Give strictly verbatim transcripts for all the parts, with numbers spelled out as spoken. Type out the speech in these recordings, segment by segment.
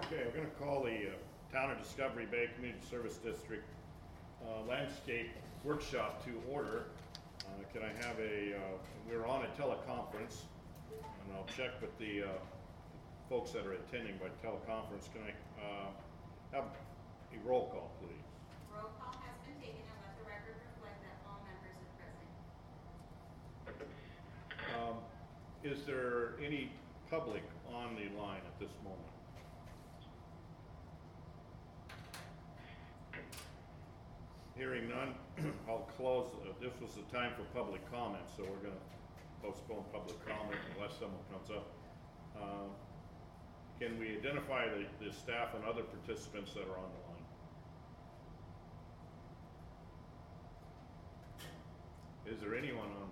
Okay, we're going to call the uh, Town of Discovery Bay Community Service District uh, Landscape Workshop to order. Uh, can I have a, uh, we're on a teleconference, and I'll check with the uh, folks that are attending by teleconference. Can I uh, have a roll call, please? Roll call has been taken and let the record reflect that all members are present. Um, is there any public on the line at this moment? Hearing none, I'll close. Uh, this was the time for public comment, so we're going to postpone public comment unless someone comes up. Uh, can we identify the, the staff and other participants that are on the line? Is there anyone on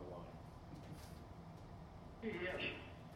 the line? Yes.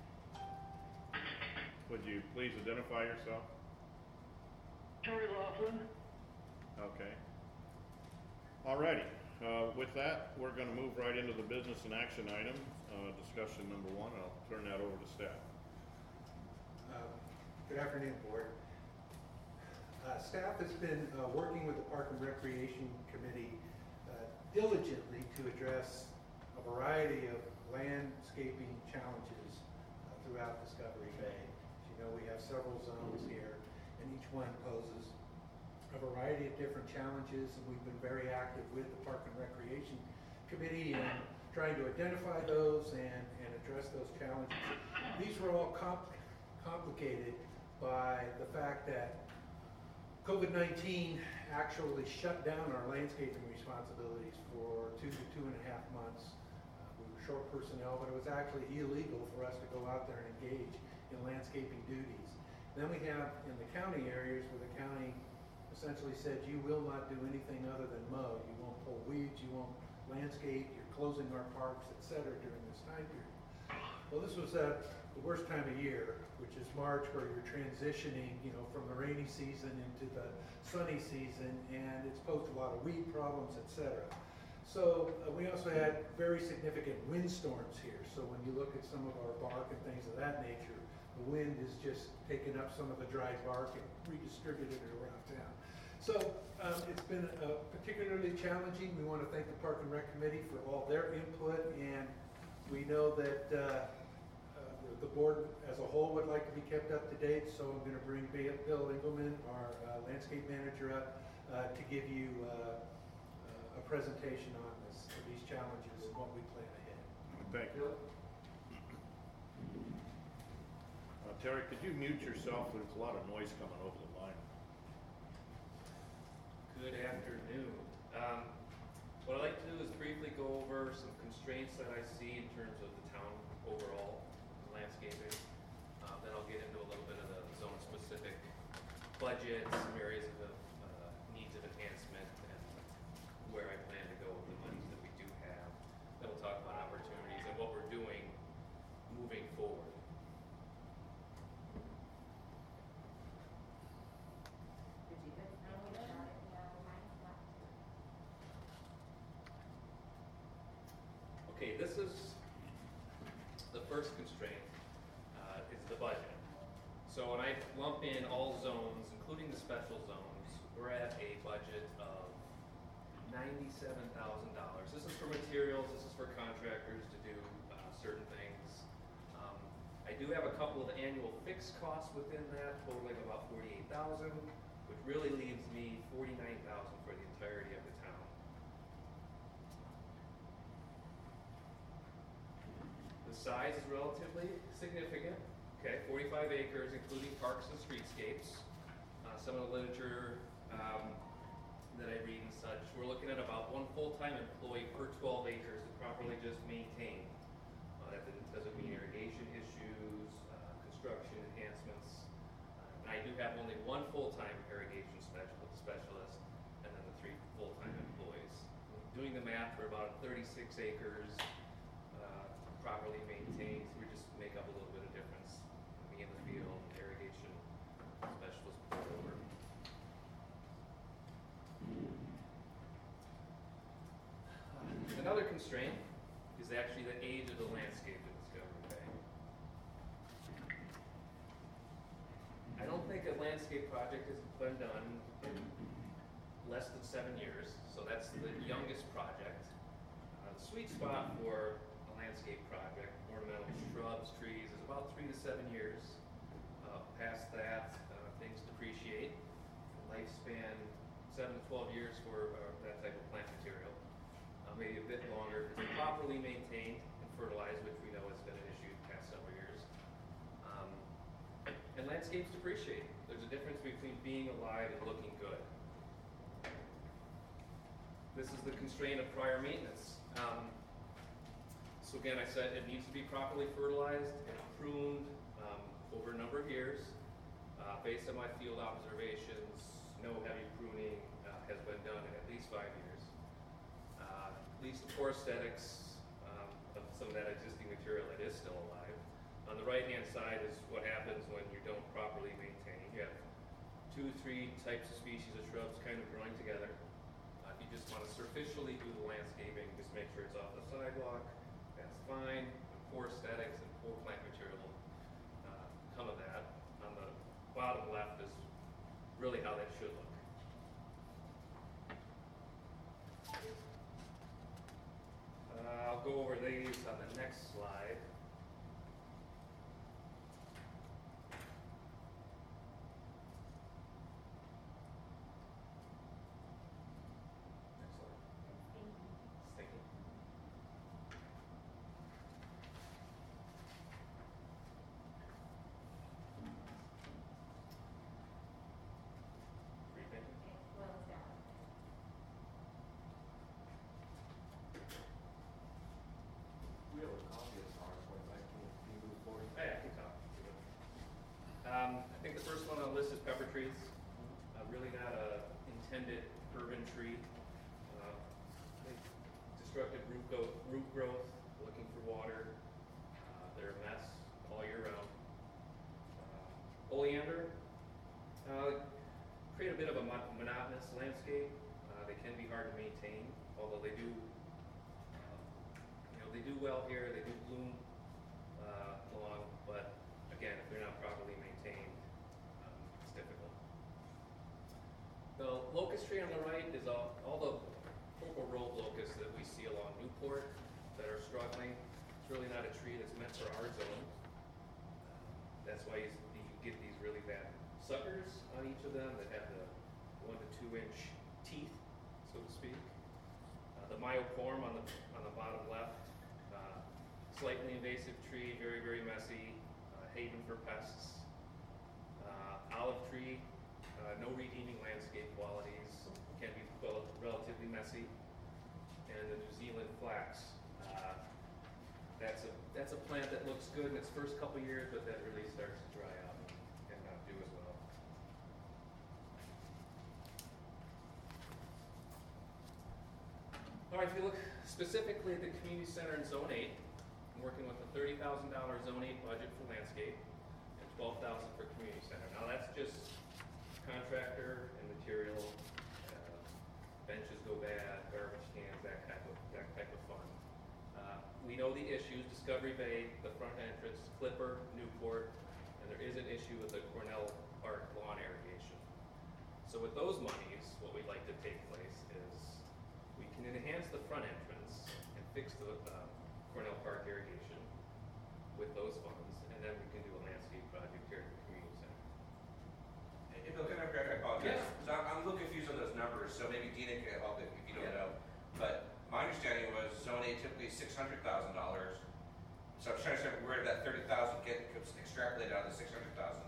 Would you please identify yourself? Terry Laughlin. Okay. Alrighty. Uh, with that, we're going to move right into the business and action item, uh, discussion number one. I'll turn that over to staff. Uh, good afternoon, board. Uh, staff has been uh, working with the Park and Recreation Committee uh, diligently to address a variety of landscaping challenges uh, throughout Discovery Bay. As you know, we have several zones here, and each one poses a variety of different challenges, and we've been very active with the Park and Recreation Committee in trying to identify those and, and address those challenges. These were all comp complicated by the fact that COVID nineteen actually shut down our landscaping responsibilities for two to two and a half months. Uh, we were short personnel, but it was actually illegal for us to go out there and engage in landscaping duties. Then we have in the county areas where the county essentially said, you will not do anything other than mow. You won't pull weeds, you won't landscape, you're closing our parks, et cetera during this time period. Well, this was uh, the worst time of year, which is March, where you're transitioning, you know, from the rainy season into the sunny season, and it's posed a lot of weed problems, et cetera. So uh, we also had very significant windstorms here. So when you look at some of our bark and things of that nature, the wind is just taking up some of the dried bark and redistributed it around town. So um, it's been uh, particularly challenging. We want to thank the Park and Rec Committee for all their input, and we know that uh, uh, the board as a whole would like to be kept up to date. So I'm going to bring Bill Engelman, our uh, landscape manager, up uh, to give you uh, a presentation on this, these challenges and what we plan ahead. Thank you. Uh, Terry, could you mute yourself? There's a lot of noise coming over the line. Good afternoon. Um, what I'd like to do is briefly go over some constraints that I see in terms of the town overall landscaping. Uh, then I'll get into a little bit of the zone-specific budget, some areas of the uh, needs of enhancement, and where I plan to go with the monies that we do have. Then we'll talk about opportunities and what we're doing moving forward. Okay, this is the first constraint, uh, is the budget. So when I lump in all zones, including the special zones, we're at a budget of ninety-seven thousand dollars. This is for materials, this is for contractors to do uh, certain things. Um, I do have a couple of annual fixed costs within that, totaling about forty-eight thousand dollars, which really leaves me forty-nine thousand dollars for the entirety of the town. The size is relatively significant. Okay, forty-five acres, including parks and streetscapes. Uh, some of the literature um, that I read and such, we're looking at about one full-time employee per twelve acres to properly just maintain. Uh, that doesn't mean irrigation issues, uh, construction enhancements. Uh, and I do have only one full-time irrigation specialist, specialist, and then the three full-time employees. Doing the math, we're about thirty-six acres. Uh, properly maintained, we just make up a little bit of difference. Me in the field, irrigation specialist over. Uh, another constraint is actually the age of the landscape in Discovery Bay. I don't think a land landscape project has been done in less than seven years, so that's the youngest project. Uh, the sweet spot for a landscape project, ornamental shrubs, trees, is about three to seven years. Uh, past that, uh, things depreciate. Lifespan, seven to twelve years for uh, that type of plant material. Uh, maybe a bit longer, if it's properly maintained and fertilized, which we know has been an issue the past several years. Um, and landscapes depreciate. There's a difference between being alive and looking good. This is the constraint of prior maintenance. Um, so again, I said it needs to be properly fertilized and pruned um, over a number of years. Uh, based on my field observations, no heavy pruning uh, has been done in at least five years. Uh, leads to poor aesthetics um, of some of that existing material that is still alive. On the right-hand side is what happens when you don't properly maintain. You have two, three types of species of shrubs kind of growing together. Uh, if you just want to superficially do the landscaping, just make sure it's off the sidewalk, that's fine. Poor aesthetics and poor plant material uh, come of that. On the bottom left is really how that should look. Uh, I'll go over these on the next slide. Next slide. Stinky. Free thinking. Okay, well, it's down. We have a copy of PowerPoint, I can, can you move forward? Hey, I can talk. Um, I think the first one on the list is pepper trees. Uh, really not a intended urban tree. Uh, they destructive root, go- root growth, looking for water. Uh, they're a mess all year round. Uh, oleander, uh, create a bit of a mon- monotonous landscape. Uh, they can be hard to maintain, although they do, uh, you know, they do well here. They do bloom uh, long, but again, if they're not properly maintained, um, it's difficult. The locust tree on the right is all, all the purple robe locusts that we see along Newport that are struggling. It's really not a tree that's meant for our zone. That's why you, you get these really bad suckers on each of them that have the one to two inch teeth, so to speak. Uh, the myoform on the on the bottom left, uh, slightly invasive tree, very very messy. Haven for pests. Uh, olive tree, uh, no redeeming landscape qualities, can be well, relatively messy. And the New Zealand flax, uh, that's a that's a plant that looks good in its first couple years, but then really starts to dry out and not do as well. All right, if you look specifically at the community center in Zone eight, I'm working with a thirty thousand dollar Zone eight budget for landscape and twelve thousand dollars for community center. Now that's just contractor and material, uh, benches go bad, garbage cans, that type of, that type of fun. Uh, we know the issues, Discovery Bay, the front entrance, Clipper, Newport, and there is an issue with the Cornell Park lawn irrigation. So with those monies, what we'd like to take place is we can enhance the front entrance and fix the uh, Cornell Park irrigation with those funds, and then we can do a landscape project here at the community center. Hey, Bill, can I, I apologize? Yeah. So I'm, I'm a little confused on those numbers, so maybe Dina can help if you don't Yeah. know. But my understanding was zone eight typically six hundred thousand dollars. So I'm trying to understand where did that thirty thousand get extrapolated out of the six hundred thousand?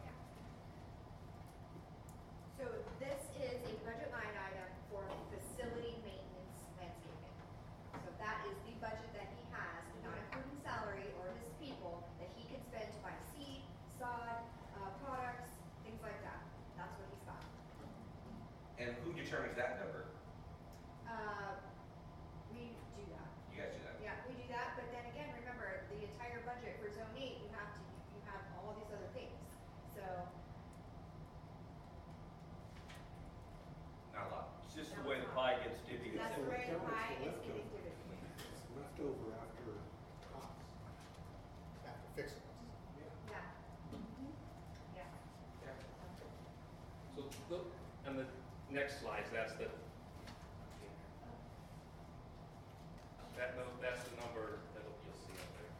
So this is a budget line item for facility maintenance landscaping. So that is the budget that he has, not including salary or his people, that he can spend to buy seed, sod, uh, products, things like that. That's what he's got. And who determines that number? Uh, we do that. You guys do that? Yeah, we do that, but then again, remember, the entire budget for zone eight, you have to, you have all these other things. So, Not a lot. It's just the way the pie gets distributed. that's So the rate of how much pie is left getting over? divided. It's left over after costs, after fixing it. Yeah. Mhm. Yeah. Yeah. Look, on the next slides, that's the, that, no, that's the number that you'll see up there.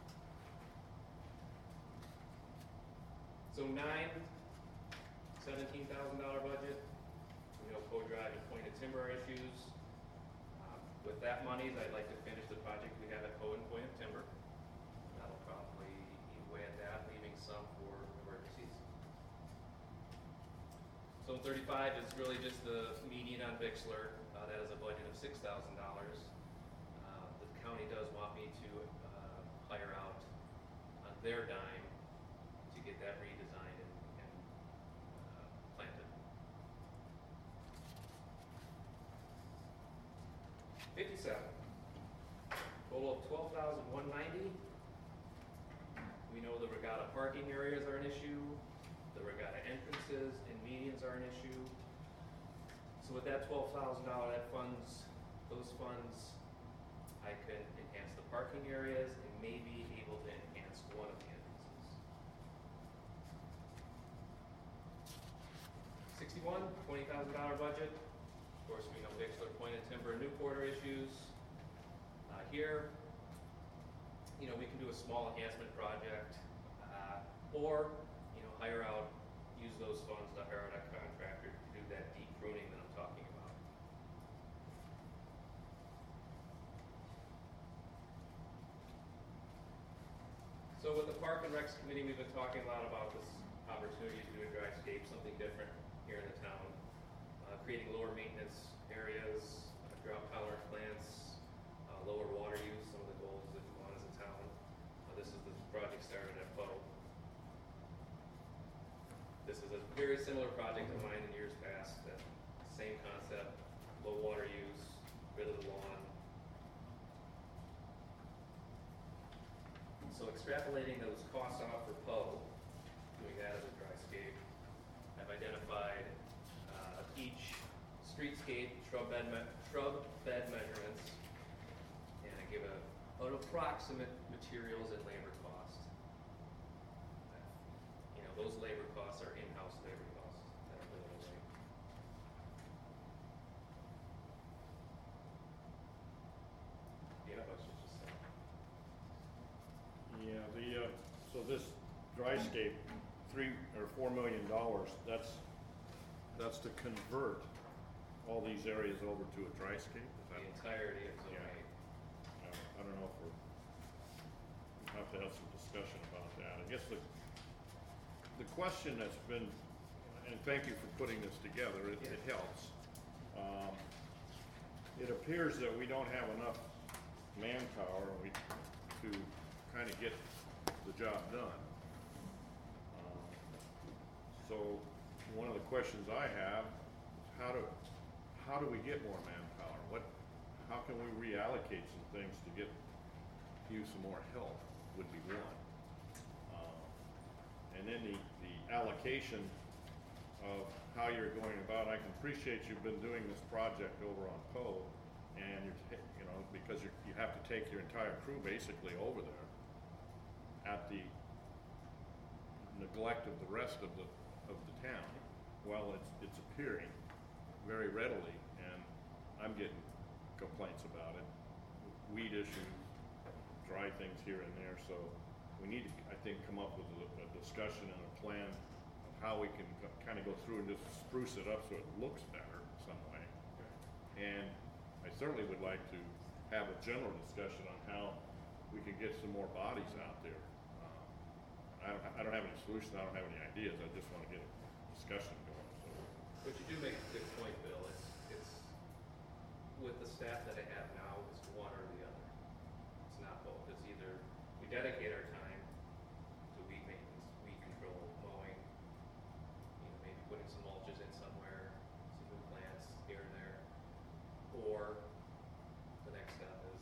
So nine, seventeen thousand dollar budget. We know Code Drive and Pointed Timber are issues. Um, With that money, I'd like to finish the project we have at Code and Pointed Timber. That'll probably eat away at that, leaving some for emergencies. So thirty-five is really just the median on Bixler. Uh, that is a budget of six thousand dollars. Uh, the county does want me to uh, hire out on their dime to get that redesigned and, and uh, planted. fifty-seven. Total of twelve thousand one hundred ninety. We know the regatta parking areas are an issue. The regatta entrances and medians are an issue. So with that twelve thousand dollars, that funds, those funds, I could enhance the parking areas and maybe able to enhance one of the entrances. sixty-one, twenty thousand dollar budget. Of course, we know Bixler, Pointed Timber, and Newport are issues. Uh, here, you know, we can do a small enhancement project, uh, or, you know, hire out, use those funds to hire out a contractor to do that deep pruning that I'm talking about. So with the Park and Recs Committee, we've been talking a lot about this opportunity to do a dryscape, something different here in the town. Uh, creating lower maintenance areas, uh, drought tolerant plants, uh, lower water use, some of the goals that we want as a town. Uh, this is the project started at Poe. This is a very similar project of mine in years past, that same concept, low water use, rid of the lawn. So extrapolating those costs out for Poe, doing that as a dryscape, I've identified uh, each streetscape shrub bed, me shrub bed measurements, and I give a, an approximate materials and labor cost. You know, those labor costs are in-house labor costs that are going away. Yeah, questions, just say. Yeah, the, uh, so this dryscape, three or four million dollars, that's, that's to convert all these areas over to a dryscape, is that? The entirety of zone Yeah. eight. Uh, I don't know if we're, we'll have to have some discussion about that. I guess the, the question that's been, and thank you for putting this together, it, it helps. Um, it appears that we don't have enough manpower we, to kind of get the job done. Um, So, one of the questions I have is how do, how do we get more manpower? What, how can we reallocate some things to get you some more help would be one. Um, And then the, the allocation of how you're going about, I can appreciate you've been doing this project over on Poe, and you're, ta- you know, because you you have to take your entire crew basically over there at the neglect of the rest of the, of the town. Well, it's, it's appearing very readily, and I'm getting complaints about it. Weed issues, dry things here and there, so we need to, I think, come up with a, a discussion and a plan of how we can kind of go through and just spruce it up so it looks better some way. And I certainly would like to have a general discussion on how we can get some more bodies out there. Um, I don't, I don't have any solutions, I don't have any ideas, I just want to get a discussion going, so. But you do make a good point, Bill. It's, it's, with the staff that I have now, it's one or the other. It's not both. It's either we dedicate our time to weed maintenance, weed control, mowing, you know, maybe putting some mulches in somewhere, some new plants here and there, or the next step is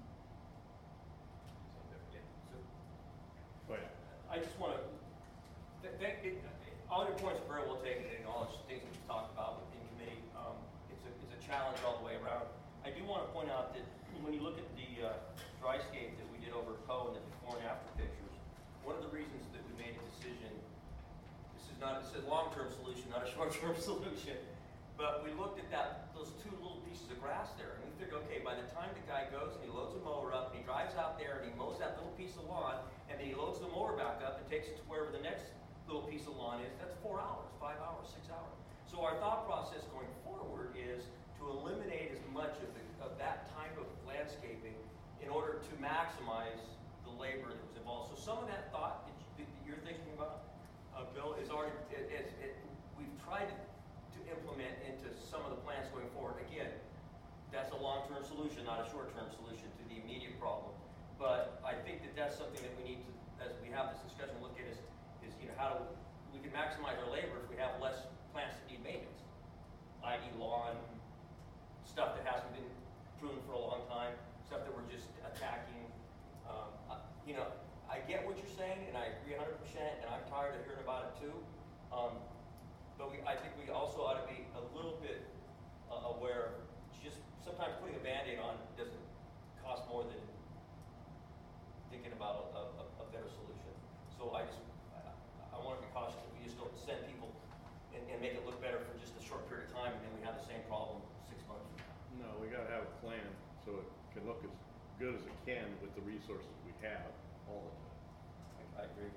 something different. Yeah. So, But I just want to, thank, it, all your points are very well taken and all the things that we've talked about in committee. Um, it's a, it's a challenge all the way around. I do want to point out that when you look at the uh, dryscape that we did over at Poe and the before and after pictures, one of the reasons that we made a decision, this is not, it's a long-term solution, not a short-term solution. But we looked at that, those two little pieces of grass there, and we figured, okay, by the time the guy goes and he loads the mower up, and he drives out there and he mows that little piece of lawn, and then he loads the mower back up and takes it to wherever the next little piece of lawn is, that's four hours, five hours, six hours. So our thought process going forward is to eliminate as much of, the, of that type of landscaping in order to maximize the labor that was involved. So some of that thought that you- that you're thinking about, uh, Bill, is already, it, it, it, we've tried to to implement into some of the plans going forward. Again, that's a long-term solution, not a short-term solution to the immediate problem. But I think that that's something that we need to, as we have this discussion, look at is, is you know, how do we can maximize our labor if we have less plants that need maintenance, that is lawn, stuff that hasn't been pruned for a long time, stuff that we're just attacking. Um, uh, you know, I get what you're saying, and I agree one hundred percent, and I'm tired of hearing about it too. Um, But we, I think we also ought to be a little bit uh, aware, just sometimes putting a Band-Aid on doesn't cost more than thinking about a, a, a better solution. So I just, I, I want to be cautious that we just don't send people and, and make it look better for just a short period of time, and then we have the same problem six months from now. No, we gotta have a plan so it can look as good as it can with the resources we have all the time. I, I agree.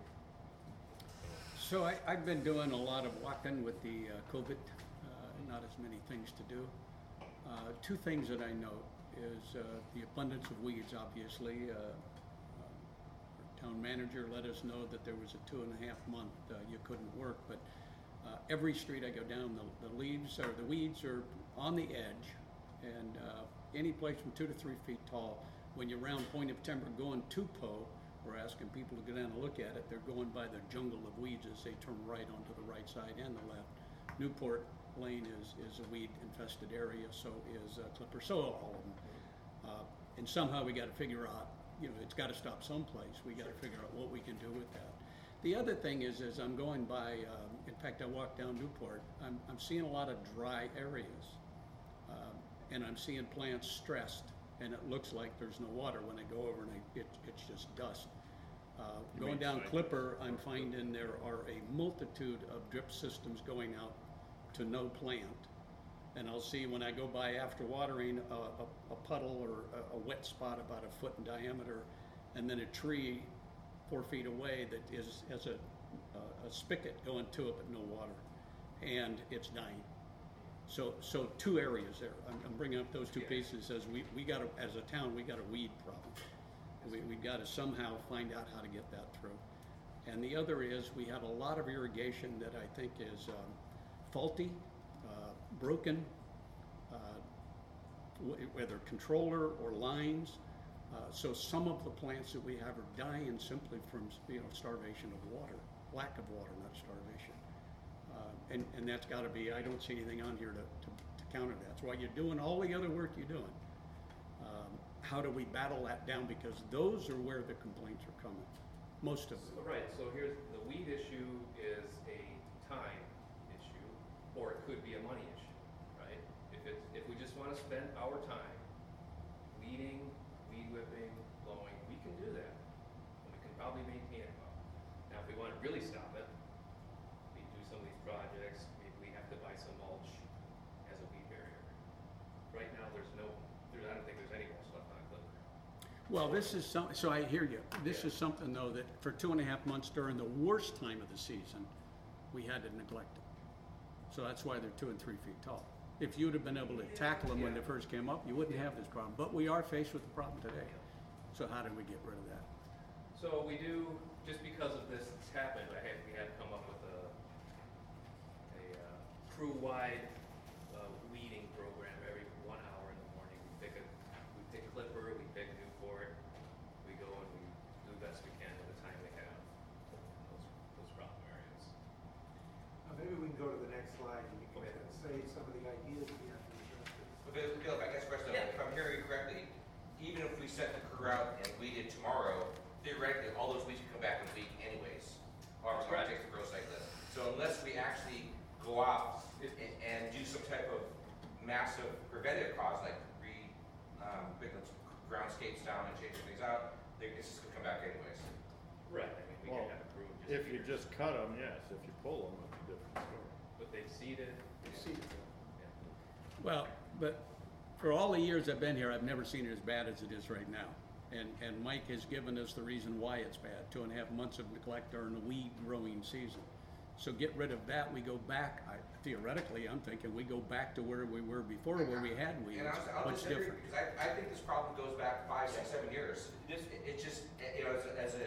So I, I've been doing a lot of walking with the uh, COVID, uh, not as many things to do. Uh, two things that I note is uh, the abundance of weeds, obviously. Uh, uh, our town manager let us know that there was a two and a half month uh, you couldn't work, but uh, every street I go down, the, the leaves or the weeds are on the edge, and uh, any place from two to three feet tall. When you're around Point of Timber going to Poe, we're asking people to go down and look at it. They're going by the jungle of weeds as they turn right onto the right side and the left. Newport Lane is, is a weed infested area, so is uh, Clipper, so are all of them. Uh, and somehow we gotta figure out, you know, it's gotta stop someplace. We gotta figure out what we can do with that. The other thing is, as I'm going by, um, in fact, I walked down Newport, I'm, I'm seeing a lot of dry areas. Um, and I'm seeing plants stressed, and it looks like there's no water when I go over and I, it, it's just dust. Uh, You going mean down site Clipper, dust? I'm finding there are a multitude of drip systems going out to no plant. And I'll see when I go by after watering, a, a, a puddle or a, a wet spot about a foot in diameter, and then a tree four feet away that is, has a, a, a spigot going to it but no water, and it's dying. So, so two areas there. I'm, I'm bringing up those two pieces as we, we got a, as a town, we got a weed problem. We, we've got to somehow find out how to get that through. And the other is we have a lot of irrigation that I think is um, faulty, uh, broken, uh, wh- whether controller or lines. Uh, so some of the plants that we have are dying simply from, you know, starvation of water, lack of water, not starvation. Uh, and, and that's got to be, I don't see anything on here to, to, to counter that. That's why you're doing all the other work you're doing. Um, how do we battle that down? Because those are where the complaints are coming, most of So, them. right, so here's, the weed issue is a time issue, or it could be a money issue, right? If it's, if we just wanna spend our time weeding, weed whipping, blowing, we can do that. And we can probably maintain it well. Now, if we wanna really stop it, we do some of these projects, maybe we have to buy some mulch as a weed barrier. Right now, there's no, there's, I don't think there's any mulch left on Clipper. Well, this is some, so I hear you. This Yeah. is something though that for two and a half months during the worst time of the season, we had to neglect it. So that's why they're two and three feet tall. If you'd have been able to tackle them when they Yeah. first came up, you wouldn't have this problem. But we are faced with the problem today. So how do we get rid of that? So we do, just because of this that's happened, I had, we had to come up with a, a uh, crew-wide uh, weeding program every one hour in the morning. We pick a, we pick Clipper, we pick Newport, we go and we do the best we can with the time we have in those, those problem areas. Uh, Maybe we can go to the next slide and you can Okay. say some of the ideas we have to address this. But Bill, Bill, if I guess first, though, Yeah. if I'm hearing you correctly, even if we set the crew out and we did tomorrow, theoretically, all those weeds could come back in a week anyways, or That's or right. take the growth cycle. So unless we actually go off and, and do some type of massive preventive cause, like re, um, putting the groundscapes down and changing things out, they, it's just gonna come back anyways. Right, I mean, we Well, can have a crew just. If you figure- just cut them, yes. If you pull them, it's a different story. But they Well, but for all the years I've been here, I've never seen it as bad as it is right now. And, and Mike has given us the reason why it's bad, two and a half months of neglect during the weed growing season. So get rid of that, we go back, I, theoretically, I'm thinking, we go back to where we were before, where we had weeds. And I'll, I'll What's disagree, different? because I, I think this problem goes back five, six, seven years. This- It, it just, you know, as a, as a,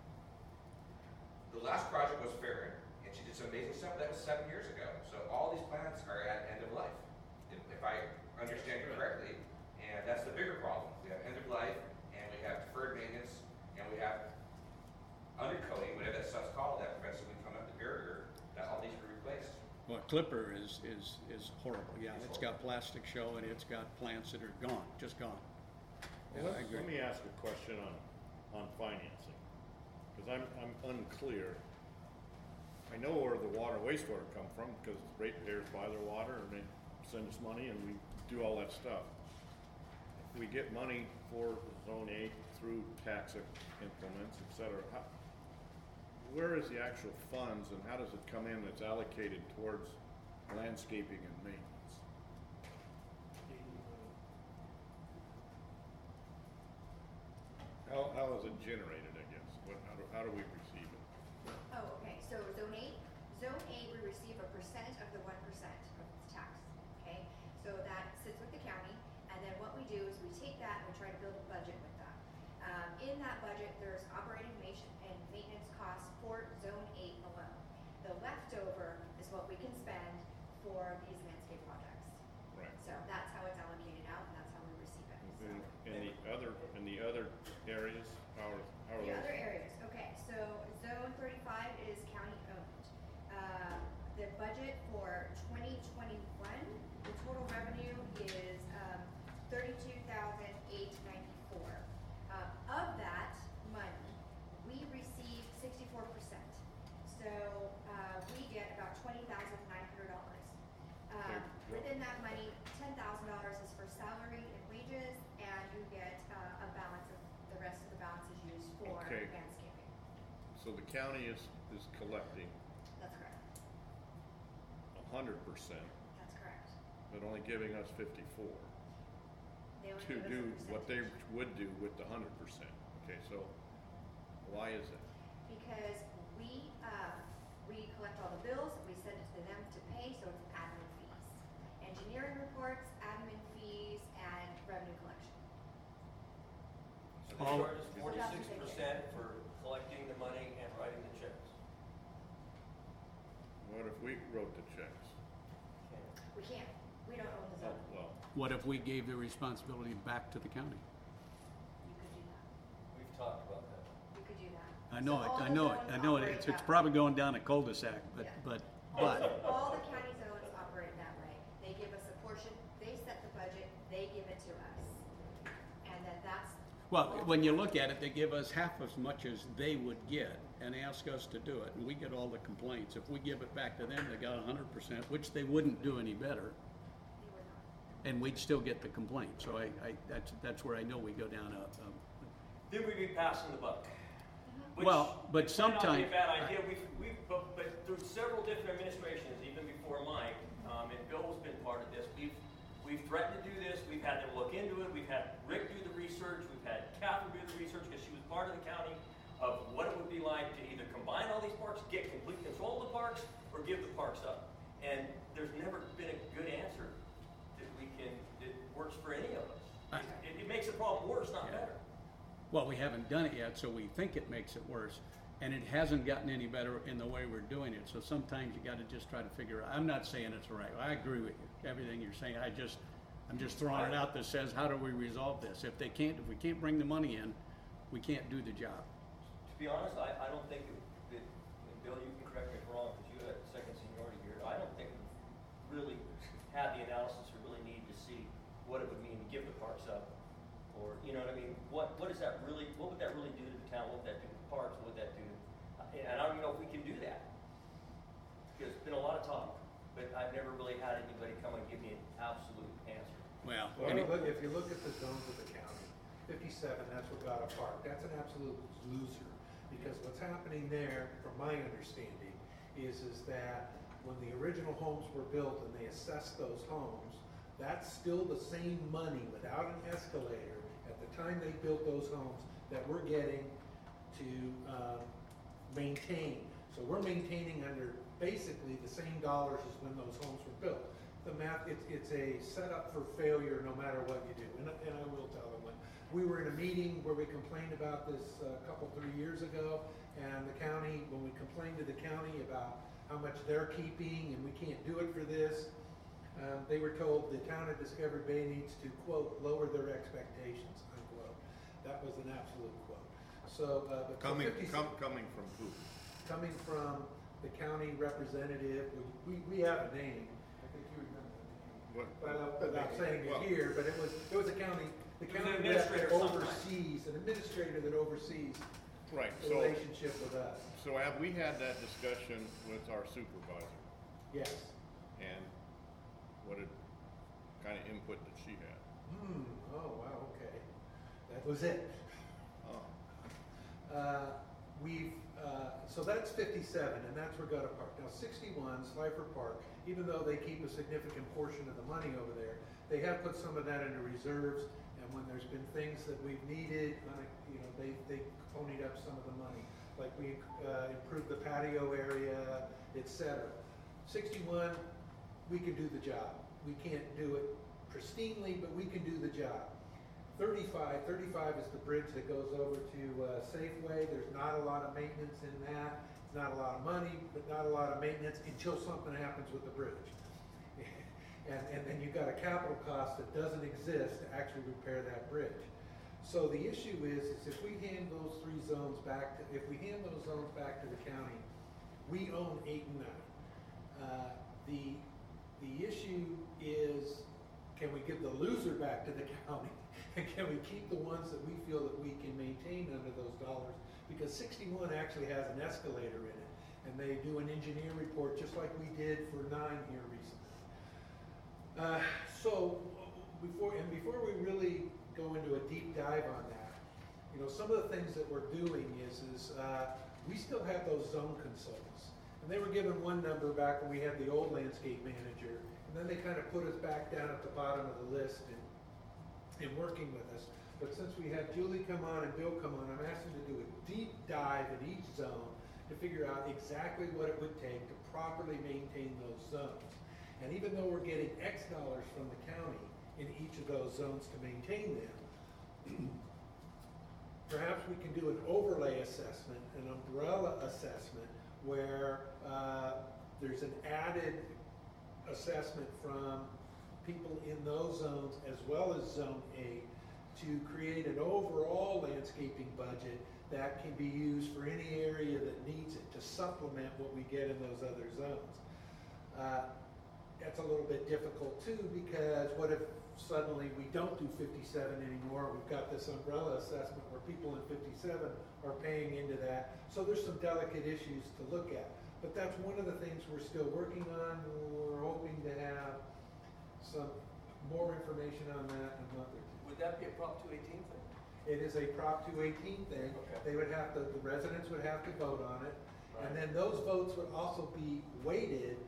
the last project was Farron, and she did some amazing stuff, that was seven years ago. So all these plants are at end of life, if, if I understand you correctly, and that's the bigger problem. We have end of life, and we have deferred maintenance, and we have undercoating, whatever that stuff's called, that prevents something coming up the barrier, that all needs to be replaced. Well, Clipper is, is, is horrible, yeah, It's it's got plastic showing, it's got plants that are gone, just gone. Yeah, Well, I let, let agree. me ask a question on, on financing, because I'm, I'm unclear. I know where the water wastewater come from, because ratepayers buy their water, and they send us money, and we do all that stuff. We get money for zone eight through tax implements, et cetera. How, where is the actual funds, and how does it come in that's allocated towards landscaping and maintenance? How, how is it generated, I guess? What, how do, how do we receive it? Oh, okay, so zone eight, zone eight, we receive a percent of the one percent of its tax, okay? So that sits with the county, and then what we do is we take that and we try to build a budget with that. Um, in that budget, there's operating ma- and maintenance costs for zone eight alone. The leftover is what we can spend for these landscape projects. Right. So that's how it's allocated out, and that's how we receive it, so. In, in the other, in the other areas, how are, how are The those? other areas, okay, so zone thirty-five is county owned. Uh, the budget for twenty twenty-one, the total revenue is, um, thirty-two thousand eight ninety-four. Uh, of that money, we receive sixty-four percent. So, uh, we get about twenty thousand nine hundred dollars. Okay. Um, within that money, ten thousand dollars is for salary and wages, and you get, uh, a balance of, the rest of the balance is used for Okay. landscaping. So the county is, is collecting That's correct. a hundred percent, That's correct. but only giving us fifty-four They only to give us a do what they percentage. would do with the hundred percent. Okay, so why is that? Because we, uh, we collect all the bills, we send it to them to pay, so it's admin fees. Engineering reports, admin fees, and revenue collection. So they All- charge us forty-six percent for collecting the money and writing the checks. What if we wrote the checks? We can't, we don't own the Oh, zone. well, What if we gave the responsibility back to the county? You could do that. We've talked about that. You could do that. I know So it, all I the know it, zones I know it, operate it's, that it's way. probably going down a cul-de-sac, but, Yeah. but, All but, the- All the county zones operate that way. They give us a portion, they set the budget, they give it to us. And then that's. well, when you look at it, they give us half as much as they would get and ask us to do it, and we get all the complaints. If we give it back to them, they got a hundred percent, which they wouldn't do any better, They would not. and we'd still get the complaint. So I, I, that's, that's where I know we go down a, a Then we'd be passing the buck. Which Well, but might not be sometime- a bad idea, we've, we've, but, but through several different administrations, even before mine, um, and Bill's been part of this, we've, we've threatened to do this, we've had them look into it, we've had Rick do the research, we've had Catherine do the research, because she was part of the county, of what it would be like to either combine all these parks, get complete control of the parks, or give the parks up. And there's never been a good answer that we can, that works for any of us. I- It, it makes the problem worse, not better. Well, we haven't done it yet, so we think it makes it worse. And it hasn't gotten any better in the way we're doing it. So sometimes you gotta just try to figure out, I'm not saying it's right. I agree with you, everything you're saying. I just, I'm just throwing it out that says, how do we resolve this? If they can't, if we can't bring the money in, we can't do the job. To be honest, I, I don't think that, and Bill, you can correct me if I'm wrong, because you had second seniority here, I don't think we really had the analysis or really need to see what it would mean to give the parks up. Or, you know what I mean, what, what does that really, what would that really do to the town, what would that do to the parks, what would that do? And I don't even know if we can do that. Because it's been a lot of talk, but I've never really had anybody come and give me an absolute answer. Well, Well, and it- look, if you look at the zones of the county, fifty-seven, that's without a park, that's an absolute loser. Because what's happening there, from my understanding, is, is that when the original homes were built and they assessed those homes, That's still the same money without an escalator at the time they built those homes that we're getting to um, maintain. So we're maintaining under basically the same dollars as when those homes were built. The math, it's, it's a setup for failure no matter what you do. And, and I will tell them, when we were in a meeting where we complained about this a couple, three years ago, and the county, when we complained to the county about how much they're keeping and we can't do it for this, um, they were told the town of Discovery Bay needs to, quote, lower their expectations, unquote. That was an absolute quote. So, uh, but Coming, fifty com, coming from who? coming from the county representative, we, we have a name, I think you remember the name. What? Without, without saying Well- it here, but it was, it was a county, the It was an county rep administrator that sometime. oversees, an administrator that oversees Right, the so, relationship with us. so have we had that discussion with our supervisor? Yes. And what did, kind of input did she have? Hmm, oh, wow, okay. That was it. Oh, Uh, we've, uh, so that's fifty-seven, and that's Regatta Park. Now sixty-one, Slifer Park, even though they keep a significant portion of the money over there, they have put some of that into reserves, and when there's been things that we've needed, on a- you know, they, they ponied up some of the money. Like we, uh, improved the patio area, et cetera. sixty-one, we can do the job. We can't do it pristinely, but we can do the job. thirty-five, thirty-five is the bridge that goes over to uh, Safeway. There's not a lot of maintenance in that. It's not a lot of money, but not a lot of maintenance until something happens with the bridge. and, and then you've got a capital cost that doesn't exist to actually repair that bridge. So the issue is, is if we hand those three zones back, to, if we hand those zones back to the county, we own eight and nine. Uh, the, the issue is, can we give the loser back to the county? And can we keep the ones that we feel that we can maintain under those dollars? Because sixty-one actually has an escalator in it, and they do an engineer report just like we did for nine here recently. Uh, so before, and before we really go into a deep dive on that, you know, some of the things that we're doing is, is uh, we still have those zone consultants. And they were given one number back when we had the old landscape manager, and then they kind of put us back down at the bottom of the list and in working with us. But since we had Julie come on and Bill come on, I'm asking to do a deep dive in each zone to figure out exactly what it would take to properly maintain those zones. And even though we're getting X dollars from the county in each of those zones to maintain them, perhaps we can do an overlay assessment, an umbrella assessment, where uh, there's an added assessment from people in those zones as well as Zone eight to create an overall landscaping budget that can be used for any area that needs it to supplement what we get in those other zones. Uh, that's a little bit difficult too, because what if suddenly we don't do fifty-seven anymore? We've got this umbrella assessment where people in fifty-seven are paying into that. So there's some delicate issues to look at. But that's one of the things we're still working on. We're hoping to have some more information on that in a month or two. Would that be a Prop two eighteen thing? It is a Prop two eighteen thing. Okay. They would have to, the residents would have to vote on it. Right. And then those votes would also be weighted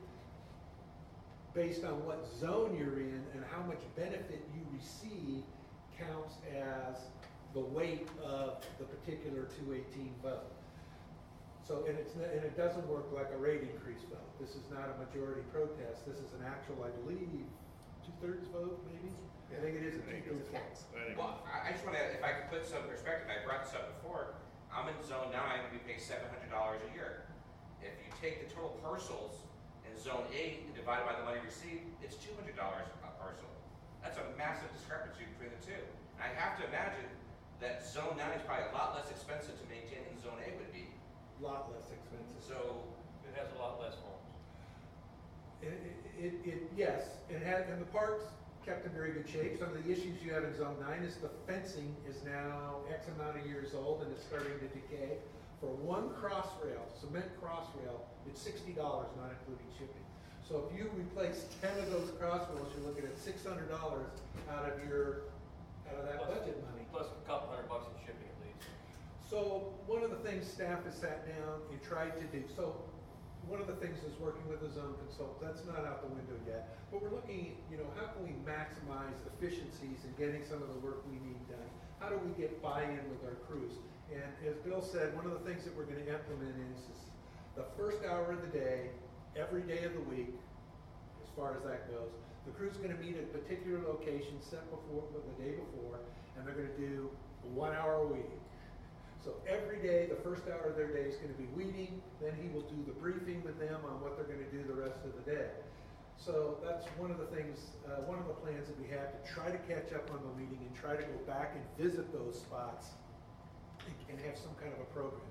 based on what zone you're in and how much benefit you receive counts as the weight of the particular two eighteen vote. So, and it's, n- and it doesn't work like a rate increase vote. This is not a majority protest. This is an actual, I believe, two-thirds vote, maybe? I think it is a I think two-thirds vote. I think- Well, I, I just wanna, if I could put some perspective, I brought this up before, I'm in zone nine, we pay seven hundred dollars a year. If you take the total parcels in zone eight and divide it by the money received, it's two hundred dollars a parcel. That's a massive discrepancy between the two. And I have to imagine that zone nine is probably a lot less expensive to maintain than zone eight would be. Lot less expensive. So, It has a lot less homes. It, it, it, yes, it had, and the park's kept in very good shape. Some of the issues you have in zone nine is the fencing is now X amount of years old and it's starting to decay. For one cross rail, cement cross rail, it's sixty dollars, not including shipping. So if you replace ten of those cross rails, you're looking at six hundred dollars out of your, out of that Plus- budget money. Plus a couple hundred bucks in shipping at least. So one of the things staff has sat down and tried to do, so one of the things is working with a zone consultant. That's not out the window yet. But we're looking, you know, how can we maximize efficiencies in getting some of the work we need done? How do we get buy-in with our crews? And as Bill said, one of the things that we're going to implement is, is the first hour of the day, every day of the week, as far as that goes, the crew's going to meet at a particular location set before, the day before, and they're going to do one hour a week. So every day, the first hour of their day is going to be weeding, then he will do the briefing with them on what they're going to do the rest of the day. So that's one of the things, uh, one of the plans that we have to try to catch up on the weeding and try to go back and visit those spots and, and have some kind of a program.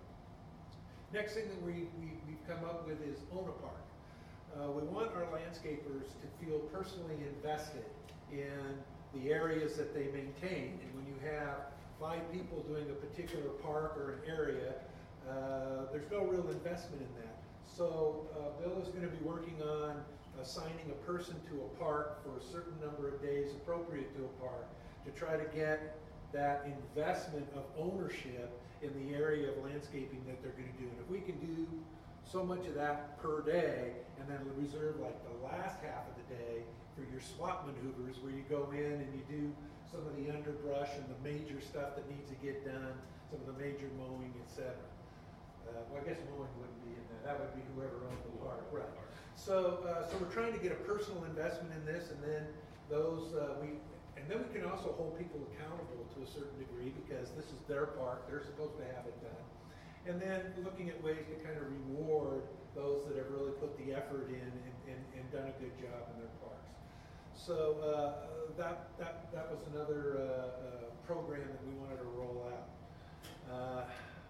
Next thing that we, we, we've come up with is Own a Park. Uh, we want our landscapers to feel personally invested in the areas that they maintain. And when you have five people doing a particular park or an area, uh, there's no real investment in that. So uh, Bill is going to be working on assigning a person to a park for a certain number of days appropriate to a park to try to get that investment of ownership in the area of landscaping that they're going to do. And if we can do so much of that per day and then reserve like the last half of the day for your SWAT maneuvers where you go in and you do some of the underbrush and the major stuff that needs to get done, some of the major mowing, et cetera. Uh, well, I guess mowing wouldn't be in that. That would be whoever owned the park, right? So, uh, so we're trying to get a personal investment in this, and then those uh, we, and then we can also hold people accountable to a certain degree because this is their park; they're supposed to have it done. And then looking at ways to kind of reward those that have really put the effort in and, and, and done a good job in their parks. So uh, that, that, that was another uh, uh, program that we wanted to roll out. Uh,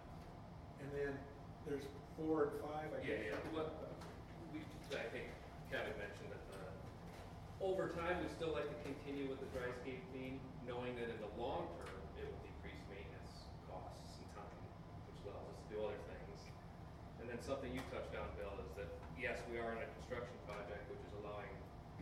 and then there's four and five, I guess. Yeah, yeah. Well, we, I think Kevin mentioned that uh, over time we'd still like to continue with the dry scape theme, knowing that in the long term it will decrease maintenance costs and time, which allows us to do other things. And then something you touched on, Bill, is that yes, we are in a construction project, which is allowing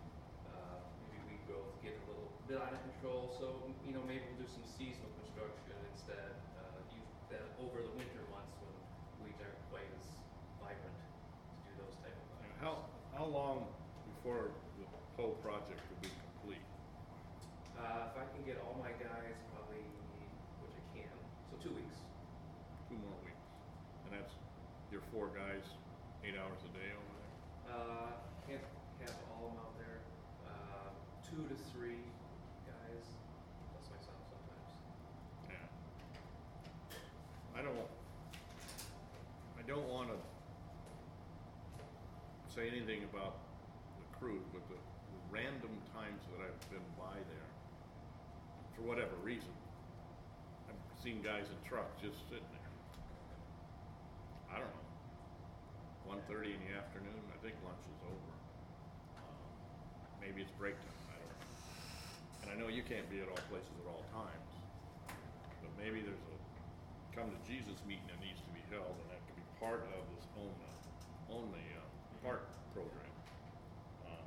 uh, maybe weed growth to get a little bit out of control. So you know maybe we'll do some seasonal construction instead. Uh, use that over the winter months when weeds aren't quite as vibrant to do those type of things. How, how long before the whole project will be complete? Uh, if I can get all my guys, probably, which I can, so two weeks. Two more weeks. And that's your four guys, eight hours a day over there? Uh, can't have all of them out there. Uh, two to three guys, plus myself sometimes. Yeah. I don't, I don't wanna say anything about the crew, but the, the random times that I've been by there, for whatever reason, I've seen guys in trucks just sitting there. I don't know, one thirty in the afternoon, I think lunch is over. Um, Maybe it's break time, I don't know. And I know you can't be at all places at all times, but maybe there's a come to Jesus meeting that needs to be held, and that could be part of this own the, own the uh, park program. Um,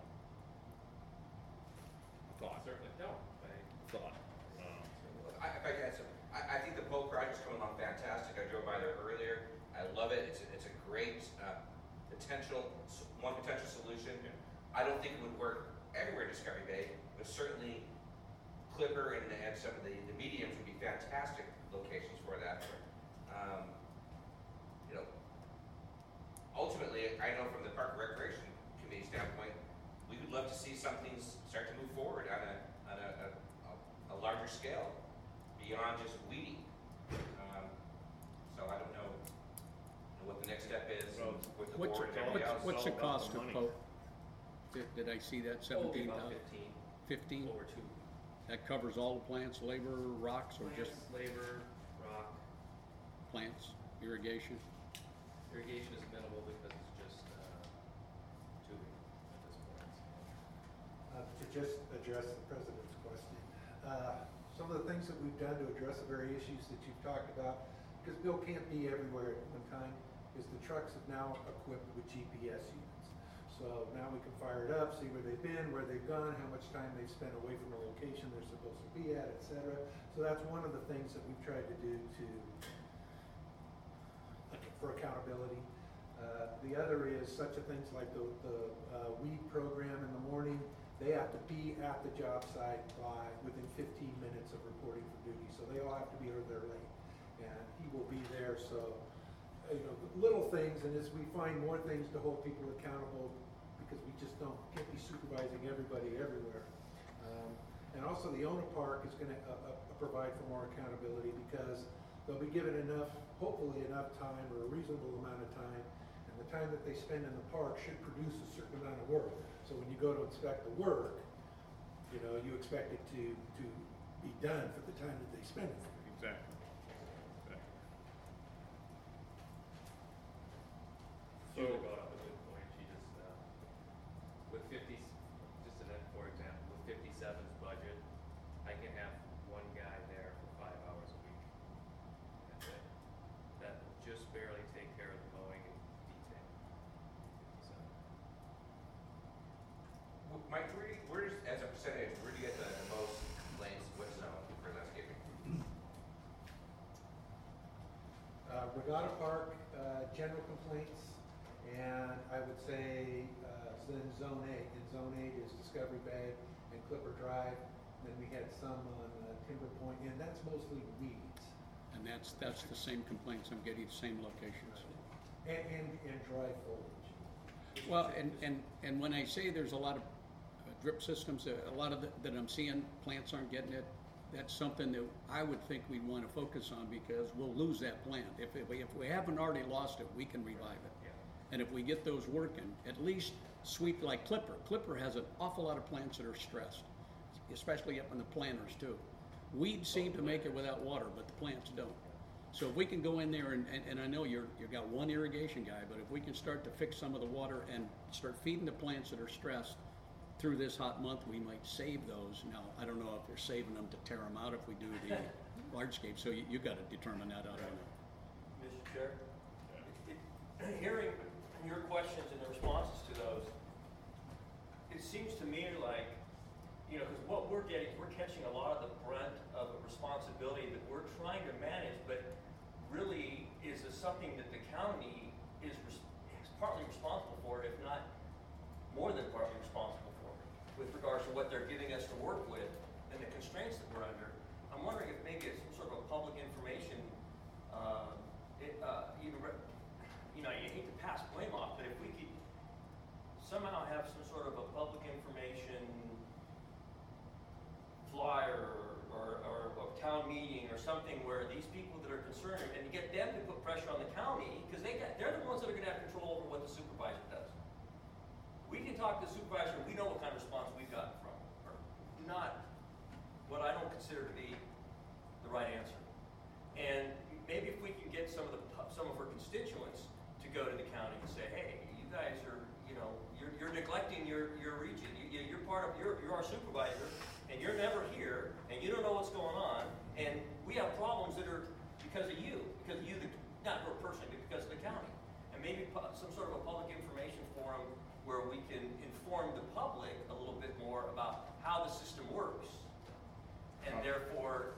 Thought. Certainly, no, I, Thought. Um, I, if I can add some, I, I think the Polk project's coming along fantastic. I drove by there earlier. I love it. It's a, it's a great uh, potential, s- one potential solution. I don't think it would work everywhere in Discovery Bay, but certainly Clipper and, and some of the, the mediums would be fantastic locations for that. Um, you know, ultimately, I know from the Park and Recreation Committee standpoint, we would love to see something s- start to move forward on a on a, a, a larger scale beyond just weeding. Um, so I don't know, you know what the next step is Well, with the What's, board and what's, everything else. what's the all about cost the of money. Pope? Did, did I see that oh, seventeen about thousand? fifteen, Fifteen? over two. That covers all the plants, labor, rocks, or just Plants, labor, rock, plants, irrigation? irrigation is minimal because it's just uh, tubing at this point. Uh, to just address the president's question, uh, some of the things that we've done to address the very issues that you've talked about, because Bill can't be everywhere at one time, is the trucks have now equipped with G P S units. So now we can fire it up, see where they've been, where they've gone, how much time they've spent away from the location they're supposed to be at, et cetera. So that's one of the things that we've tried to do to, for accountability. Uh, the other is such a things like the, the uh, weed program in the morning. They have to be at the job site by within fifteen minutes of reporting for duty, so they all have to be there late. And he will be there, so, you know, little things, and as we find more things to hold people accountable, because we just don't, can't be supervising everybody everywhere. Um, and also the owner park is gonna uh, uh, provide for more accountability, because they'll be given enough, hopefully enough time, or a reasonable amount of time, and the time that they spend in the park should produce a certain amount of work. So when you go to inspect the work, you know, you expect it to, to be done for the time that they spend it there. Exactly. Exactly. Julie brought up a good point. She just, uh, with fifty, just an, for example, with fifty-seven's budget, I can have one guy there for five hours a week. That's it. That will just barely take care of the mowing and detail. So, W- Mike, where, do you- where's, as a percentage, where do you get the the most complaints, what zone for landscaping? Uh, Regatta Park, uh, general complaints, and I would say, uh, then Zone eight, and Zone eight is Discovery Bay and Clipper Drive, then we had some on uh, Timber Point, and that's mostly weeds, And that's, that's the same complaints I'm getting, same locations. and, and, and dry foliage. Well, and, and, and when I say there's a lot of uh, drip systems, uh, a lot of the- that I'm seeing, plants aren't getting it, that's something that I would think we'd want to focus on, because we'll lose that plant. If, if we, if we haven't already lost it, we can revive it. And if we get those working, at least sweep like Clipper. Clipper has an awful lot of plants that are stressed, especially up in the planters too. Weeds seem to make it without water, but the plants don't. So if we can go in there and, and, and I know you're, you've got one irrigation guy, but if we can start to fix some of the water and start feeding the plants that are stressed through this hot month, we might save those. Now, I don't know if we're saving them to tear them out if we do the largescape, so you, you gotta determine that out on Mister Chair, it- it- hearing your questions and the responses to those, it seems to me like, you know, because what we're getting, we're catching a lot of the brunt of a responsibility that we're trying to manage, but really is a- something that the county is, res- is partly responsible for, if not more than partly responsible for, with regards to what they're giving us to work with and the constraints that we're under. I'm wondering if maybe it's some sort of a public information, uh, it, uh, even, re- you know, you hate to pass blame off, but if we could somehow have some sort of a public information flyer or, or, or a town meeting or something where these people that are concerned, and you get them to put pressure on the county, because they got, they're the ones that are gonna have control over what the supervisor does. We can talk to the supervisor, and we know what kind of response we've gotten from her. Not what I don't consider to be the right answer. And maybe if we can get some of the, pu- some of her constituents to go to the county and say, hey, you guys are, you know, you're, you're neglecting your, your region. You, you- you're part of, you're, you're our supervisor, and you're never here, and you don't know what's going on, and we have problems that are because of you, because of you, the, not her personally, but because of the county. And maybe pu- some sort of a public information forum where we can inform the public a little bit more about how the system works. And therefore,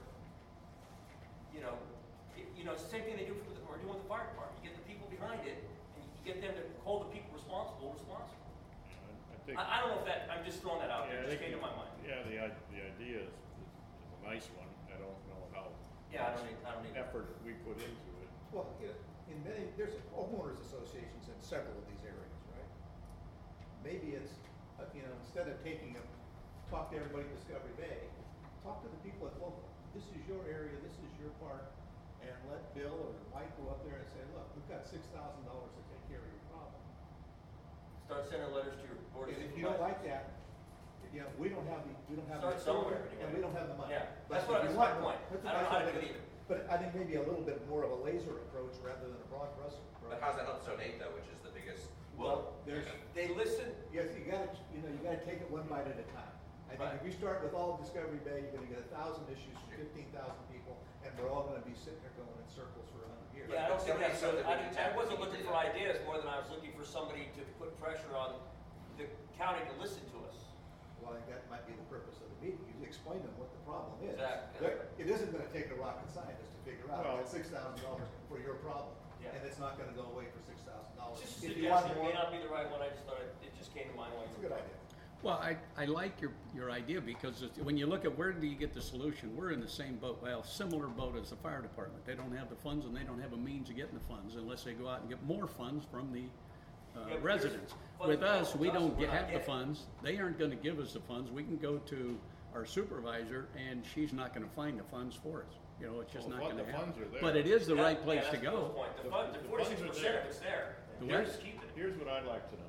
you know, it, you know, it's the same thing they do for the, we're doing with the fire department. You get the people behind it, and you get them to hold the people responsible, responsible. I think. I, I don't know if that, I'm just throwing that out there, Yeah, I it just think came to my mind. Yeah, the, i- the idea is, is a nice one. I don't know how Yeah, I don't need, I don't need. effort we put into it. Well, you know, in many, there's homeowners associations in several of these areas, right? Maybe it's, uh, you know, instead of taking them, talk to everybody at Discovery Bay, talk to the people at local. This is your area, this is your park, and let Bill or Mike go up there and say, look, we've got six thousand dollars to take care of your problem. Start sending letters to your board of And if you don't supervisors. like that, you know, we don't have the, we don't have Start the somewhere, authority, and we don't have the money. Yeah, But that's what, if you that's my want- point. that's I don't know how to what do I- it either. But I think maybe a little bit more of a laser approach rather than a broad brush approach. But how's that help zone eight though, which is the biggest? Well, There's, they listen, yes, you gotta, you know, you gotta take it one bite at a time. I think if you start with all of Discovery Bay, you're gonna get a thousand issues from fifteen thousand people, and we're all gonna be sitting there going in circles for a hundred years. yeah, I don't think that's, Something I we didn't, can I wasn't tap looking into. for ideas more than I was looking for somebody to put pressure on the county to listen to us. Well, I think that might be the purpose of the meeting, you explain them what the problem is. Exactly. There- It isn't gonna take a rocket scientist to figure out Well- that six thousand dollars for your problem. Yeah. and it's not gonna go away for six thousand dollars. It's just a If you want suggestion, it more, may not be the right one, I just thought it, it just came to mind while you it's a were good talking. idea. Well, I, I like your, your idea because it's- when you look at where do you get the solution, we're in the same boat, well, similar boat as the fire department. They don't have the funds and they don't have a means of getting the funds unless they go out and get more funds from the Yeah, uh, but residents. there's With funds us, available we to us don't and get- we're not have the getting it. funds. They aren't gonna give us the funds. We can go to our supervisor and she's not gonna find the funds for us. You know, it's just Well, not the gonna happen. funds are there. But it is the Yeah, right yeah, place to that's Bill's go. point. The The- funds, the the forty-six funds are percent there. if it's there, The they're what? just keeping it. Here's what I'd like to know.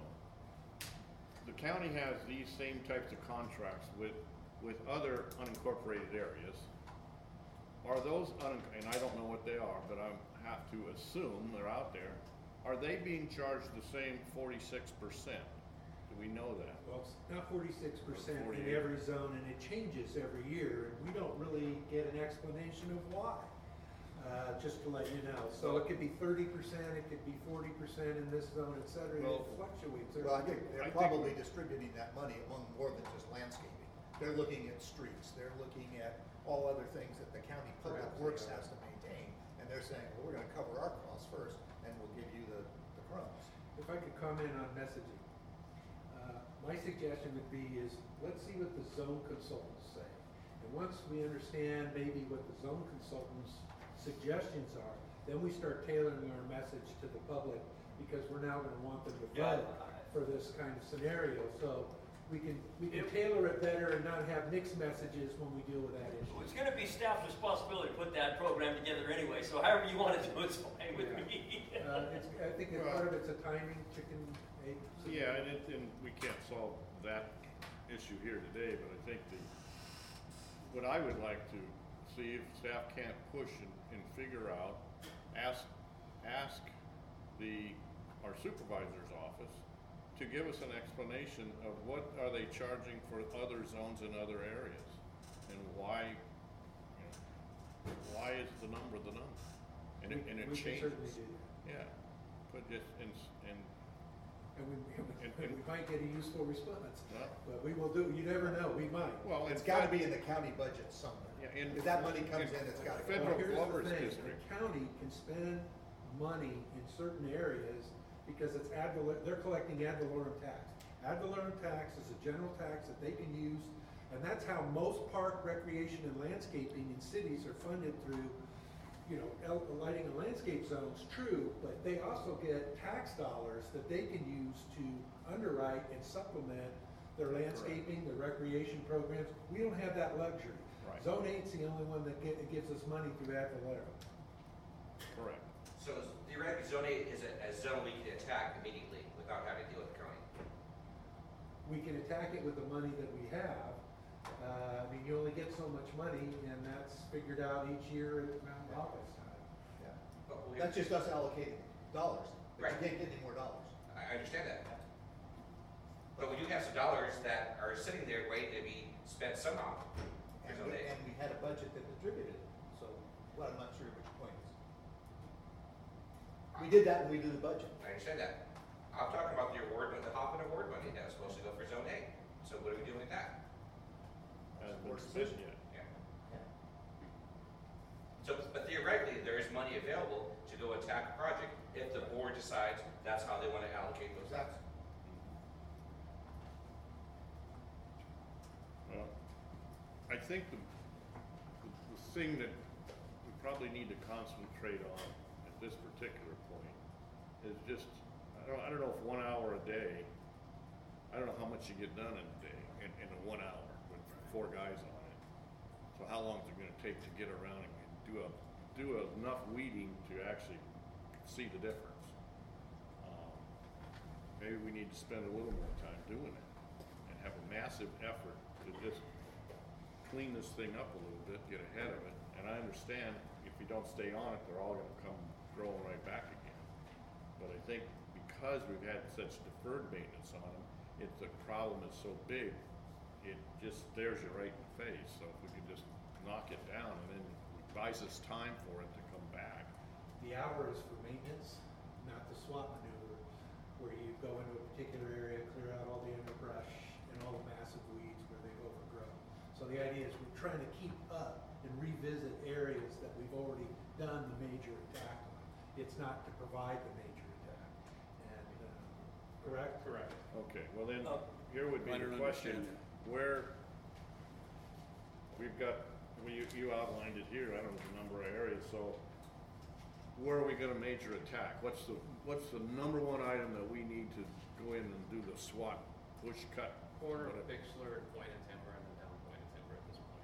The county has these same types of contracts with, with other unincorporated areas. Are those, un and I don't know what they are, but I have to assume they're out there. Are they being charged the same forty-six percent? Do we know that? Well, it's not forty-six percent in forty-eight. every zone, and it changes every year, and we don't really get an explanation of why. Uh, just to let you know, so it could be thirty percent, it could be forty percent in this zone, et cetera, and Well- it fluctuates. every Well, I think year. I they're think probably we- distributing that money among more than just landscaping. They're looking at streets, they're looking at all other things that the county public Perhaps they works are. has to maintain, and they're saying, well, we're gonna cover our costs first, and we'll give you the, the crumbs. If I could comment on messaging. Uh, My suggestion would be is, let's see what the zone consultants say. And once we understand maybe what the zone consultants' suggestions are, then we start tailoring our message to the public, because we're now gonna want them to Yeah. vote for this kind of scenario. So we can, we can tailor it better and not have mixed messages when we deal with that issue. Well, it's gonna be staff's responsibility to put that program together anyway, so however you wanna do it's fine with Yeah. me. Uh, it's, I think that part of it's a timing chicken, egg. Yeah, and it, and we can't solve that issue here today, but I think the, what I would like to see if staff can't push and, and figure out, ask, ask the, our supervisor's office to give us an explanation of what are they charging for other zones in other areas? And why, you know, why is the number the number? And it, We- and it we can changes. certainly do that. Yeah, but just, and, s- and, And we, And- and and- we might get a useful response, well, but we will do, you never know, we might. well, It's in gotta fact- be in the county budget somewhere. Yeah, in- If that money comes in in, it's gotta go. federal- Well, here's the Glover's thing, district. The county can spend money in certain areas because it's ad valorem, they're collecting ad valorem tax. Ad valorem tax is a general tax that they can use, and that's how most park, recreation, and landscaping in cities are funded through, you know, el- lighting and landscape zones, true, but they also get tax dollars that they can use to underwrite and supplement their landscaping, their recreation programs. We don't have that luxury. Right. Zone eight's the only one that get, gives us money through ad valorem. correct. So theoretically, zone eight is a, a zone we can attack immediately without having to deal with the county. We can attack it with the money that we have. Uh, I mean, you only get so much money, and that's figured out each year at around August time. Yeah. But we- That's just us allocating dollars, but Right. you can't get any more dollars. I I understand that. But we do have some dollars that are sitting there waiting to be spent somehow. for And zone we, eight. and we had a budget that distributed it, so, well, I'm not sure which point is. We did that when we did the budget. I understand that. I'm talking about the award, the Hoffman Award money that was supposed to go for zone eight. So what are we doing with that? Hasn't been spent yet. Yeah. So, but theoretically, there is money available to go attack a project if the board decides that's how they want to allocate those funds. Well, I think the, the, the thing that we probably need to concentrate on at this particular point is just, I don't, I don't know if one hour a day, I don't know how much you get done in a day, in, in a one hour with four guys on it. So how long is it gonna take to get around and do a, do enough weeding to actually see the difference? Um, Maybe we need to spend a little more time doing it and have a massive effort to just clean this thing up a little bit, get ahead of it. And I understand if you don't stay on it, they're all gonna come growing right back again. But I think because we've had such deferred maintenance on them, it's, the problem is so big, it just stares you right in the face. So if we could just knock it down and then it buys us time for it to come back. The hour is for maintenance, not the SWAT maneuver, where you go into a particular area, clear out all the underbrush and all the massive weeds where they've overgrown. So the idea is we're trying to keep up and revisit areas that we've already done the major attack on. It's not to provide the major attack. And, uh, correct? Correct. Okay, well then, Uh, here would be I the don't question, understand where, we've got, well, you, you outlined it here, I don't know the number of areas, so where are we gonna major attack? What's the, what's the number one item that we need to go in and do the SWAT, push cut? Corner of whatever? Bixler, Point and Timber, and then down Point and Timber at this point.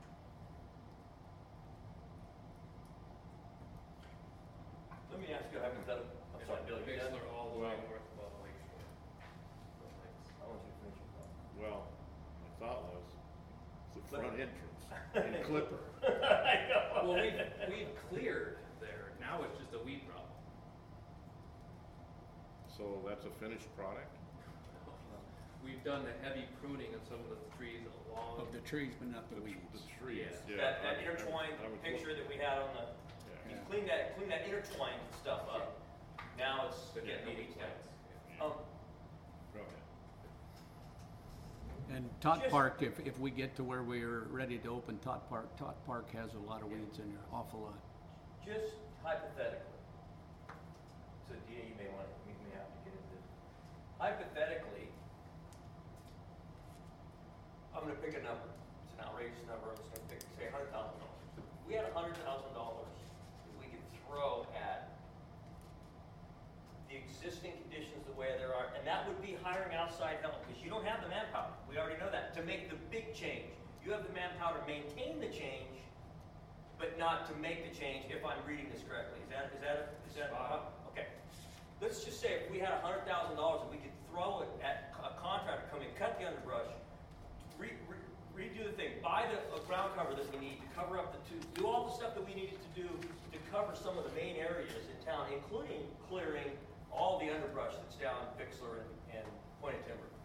Let me ask you a hypothetical. I'm And sorry, then Billy, you done? Bixler all the way Well- north above Lake Shore. Those things. I want you to finish your thought. Well, my thought was, it's the But- front entrance in Clipper. I know. Well, we've, we've cleared there, now it's just a weed problem. So that's a finished product? We've done the heavy pruning of some of the trees along. Of the trees, but not the The weeds. The trees, Yeah. yeah. That, that I- I- intertwined I was picture look- that we had on the, Yeah. you clean that, clean that intertwined stuff up. Now it's But getting yeah, the no weeds weeds down. plants. Um, Go ahead. And Tot Just- Park, if, if we get to where we're ready to open Tot Park, Tot Park has a lot of weeds in there, awful lot. just hypothetically, so Dina, you may want, you may have to get into this. Hypothetically, I'm gonna pick a number, it's an outrageous number, I'm just gonna pick, say a hundred thousand dollars. If we had a hundred thousand dollars that we could throw at the existing conditions the way there are, and that would be hiring outside help, because you don't have the manpower, we already know that, to make the big change. You have the manpower to maintain the change, but not to make the change, if I'm reading this correctly. Is that, is that, is that, Spot okay. Let's just say if we had a hundred thousand dollars and we could throw it at a contractor, come in, cut the underbrush, re, re, redo the thing, buy the uh, ground cover that we need to cover up the two, do all the stuff that we needed to do to cover some of the main areas in town, including clearing all the underbrush that's down Bixler and, and Point of Timber.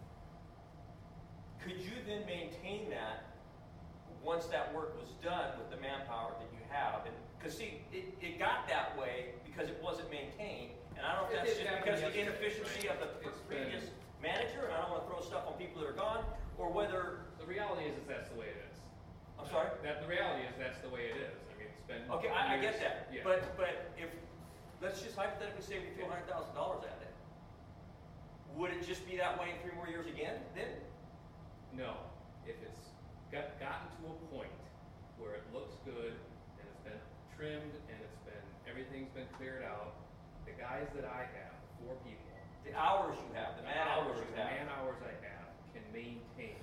Could you then maintain that once that work was done with the manpower that you have? And, cause see, it, it got that way because it wasn't maintained, and I don't know if It that's did just happen because of the yesterday, inefficiency right? of the It's previous been- manager, and I don't wanna throw stuff on people that are gone, or whether, The reality is, is that's the way it is. I'm sorry? That, the reality is, that's the way it is. I mean, it's been. Okay, I, I get years- that, Yeah. but, but if, let's just hypothetically say we threw a hundred thousand dollars at it. Would it just be that way in three more years again, then? No, if it's got, gotten to a point where it looks good, and it's been trimmed, and it's been, everything's been cleared out, the guys that I have, four people. The hours you have, the man hours you The have. man hours I have can maintain.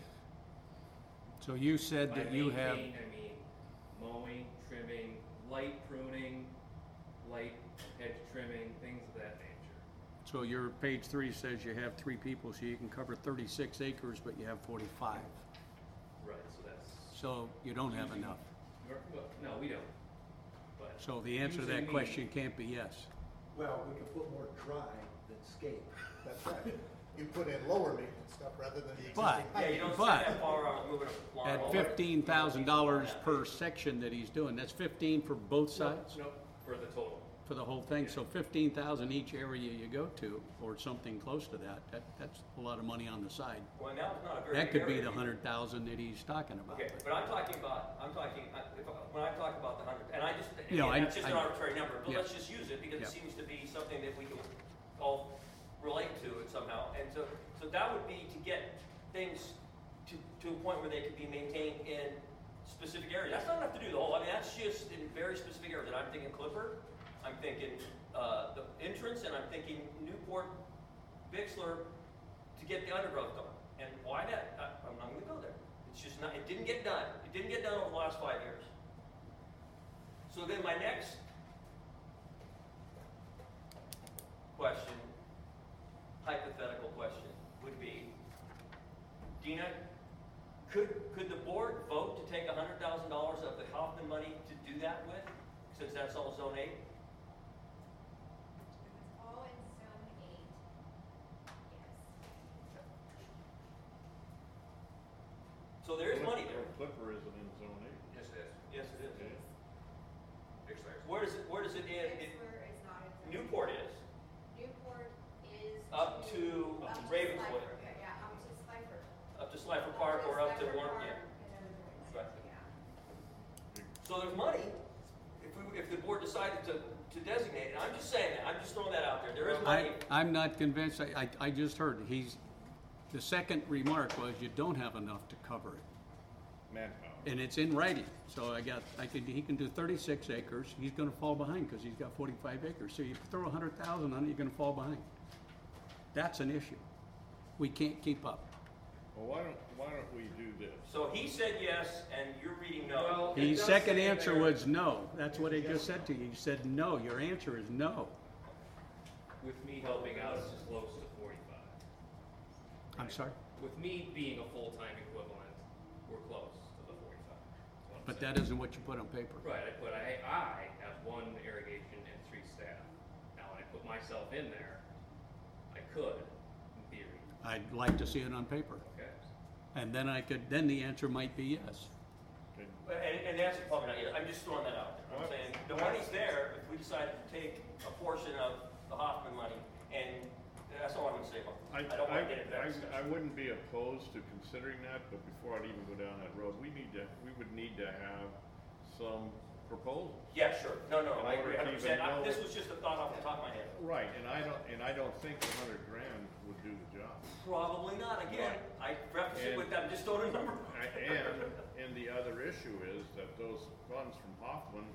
So you said By that you have, maintain, I mean mowing, trimming, light pruning, light hedge trimming, things of that nature. so your page three says you have three people, so you can cover thirty-six acres, but you have forty-five. Right, so that's. So you don't have Using- enough. Well, no, we don't, but. So the answer to using that me- question can't be yes. Well, we can put more dry than scape. That's right. You put in lower maintenance stuff rather than the existing. But- Yeah, you don't sit But- that far on moving a lawn. At fifteen thousand dollars per section that he's doing, that's fifteen for both sides? No, for the total. For the whole thing, so fifteen thousand each area you go to, or something close to that, that, that's a lot of money on the side. Well, now it's not a very. That could big be the area. hundred thousand that he's talking about. Okay, but I'm talking about, I'm talking, I- if, I- when I talk about the hundred, and I just, You know, again, I- that's just an I- arbitrary number, but yeah. let's just use it because it Yeah. seems to be something that we can all relate to it somehow. And so, so that would be to get things to, to a point where they could be maintained in specific areas. That's not enough to do the whole, I mean, that's just in very specific areas. And I'm thinking Clipper, I'm thinking, uh, the entrance, and I'm thinking Newport, Bixler, to get the undergrowth done. And why that, I, I'm not gonna go there. It's just not, it didn't get done. It didn't get done over the last five years. So then my next question, hypothetical question, would be, Dina, could, could the board vote to take a hundred thousand dollars of the Hoffman money to do that with, since that's all zone eight? It's all in zone eight. Yes. So there is money there. Clipper isn't in zone eight. Yes, it is. Yes, it is. Okay. Bixler. Where does it, where does it end? It- Bixler is not in zone. Newport is. Newport is. Up to up Ravenswood. Slifer. Yeah, yeah, up to Slifer. Up to Slifer Park or up to Slifer one, Park yeah. and everything. Right. Yeah. So there's money. If we, if the board decided to, to designate, and I'm just saying that, I'm just throwing that out there, there is I, money. I'm not convinced, I, I, I just heard, he's, the second remark was you don't have enough to cover it. Manpower. And it's in writing, so I got, I could, he can do thirty-six acres, he's gonna fall behind, cause he's got forty-five acres, so you throw a hundred thousand on it, you're gonna fall behind. That's an issue. We can't keep up. Well, why don't, why don't we do this? So he said yes, and you're reading no. Well, it His does second say in answer there- was no, that's what he just said to you, he said no, your answer is no. With me helping out, it's just close to forty-five. I'm sorry? With me being a full-time equivalent, we're close to the forty-five. That's what I'm But saying. that isn't what you put on paper. Right, I put, I, I have one irrigation and three staff. Now, when I put myself in there, I could, in theory, I'd like to see it on paper, okay? and then I could, then the answer might be yes. Okay. But- And, and that's probably not, I'm just throwing that out there. I'm What? saying, the money's there, if we decide to take a portion of the Hoffman money, and that's all I'm gonna say about I, it. I don't I, wanna get into that I, I discussion. wouldn't be opposed to considering that, but before I'd even go down that road, we need to, we would need to have some proposals. Yeah, sure, no, no, In I order agree to a hundred percent. even know- This was just a thought off the top of my head. Right, and I don't, and I don't think a hundred grand would do the job. Probably not, again, I preface it And- with that, just throwing a number. I- And, and the other issue is that those funds from Hoffman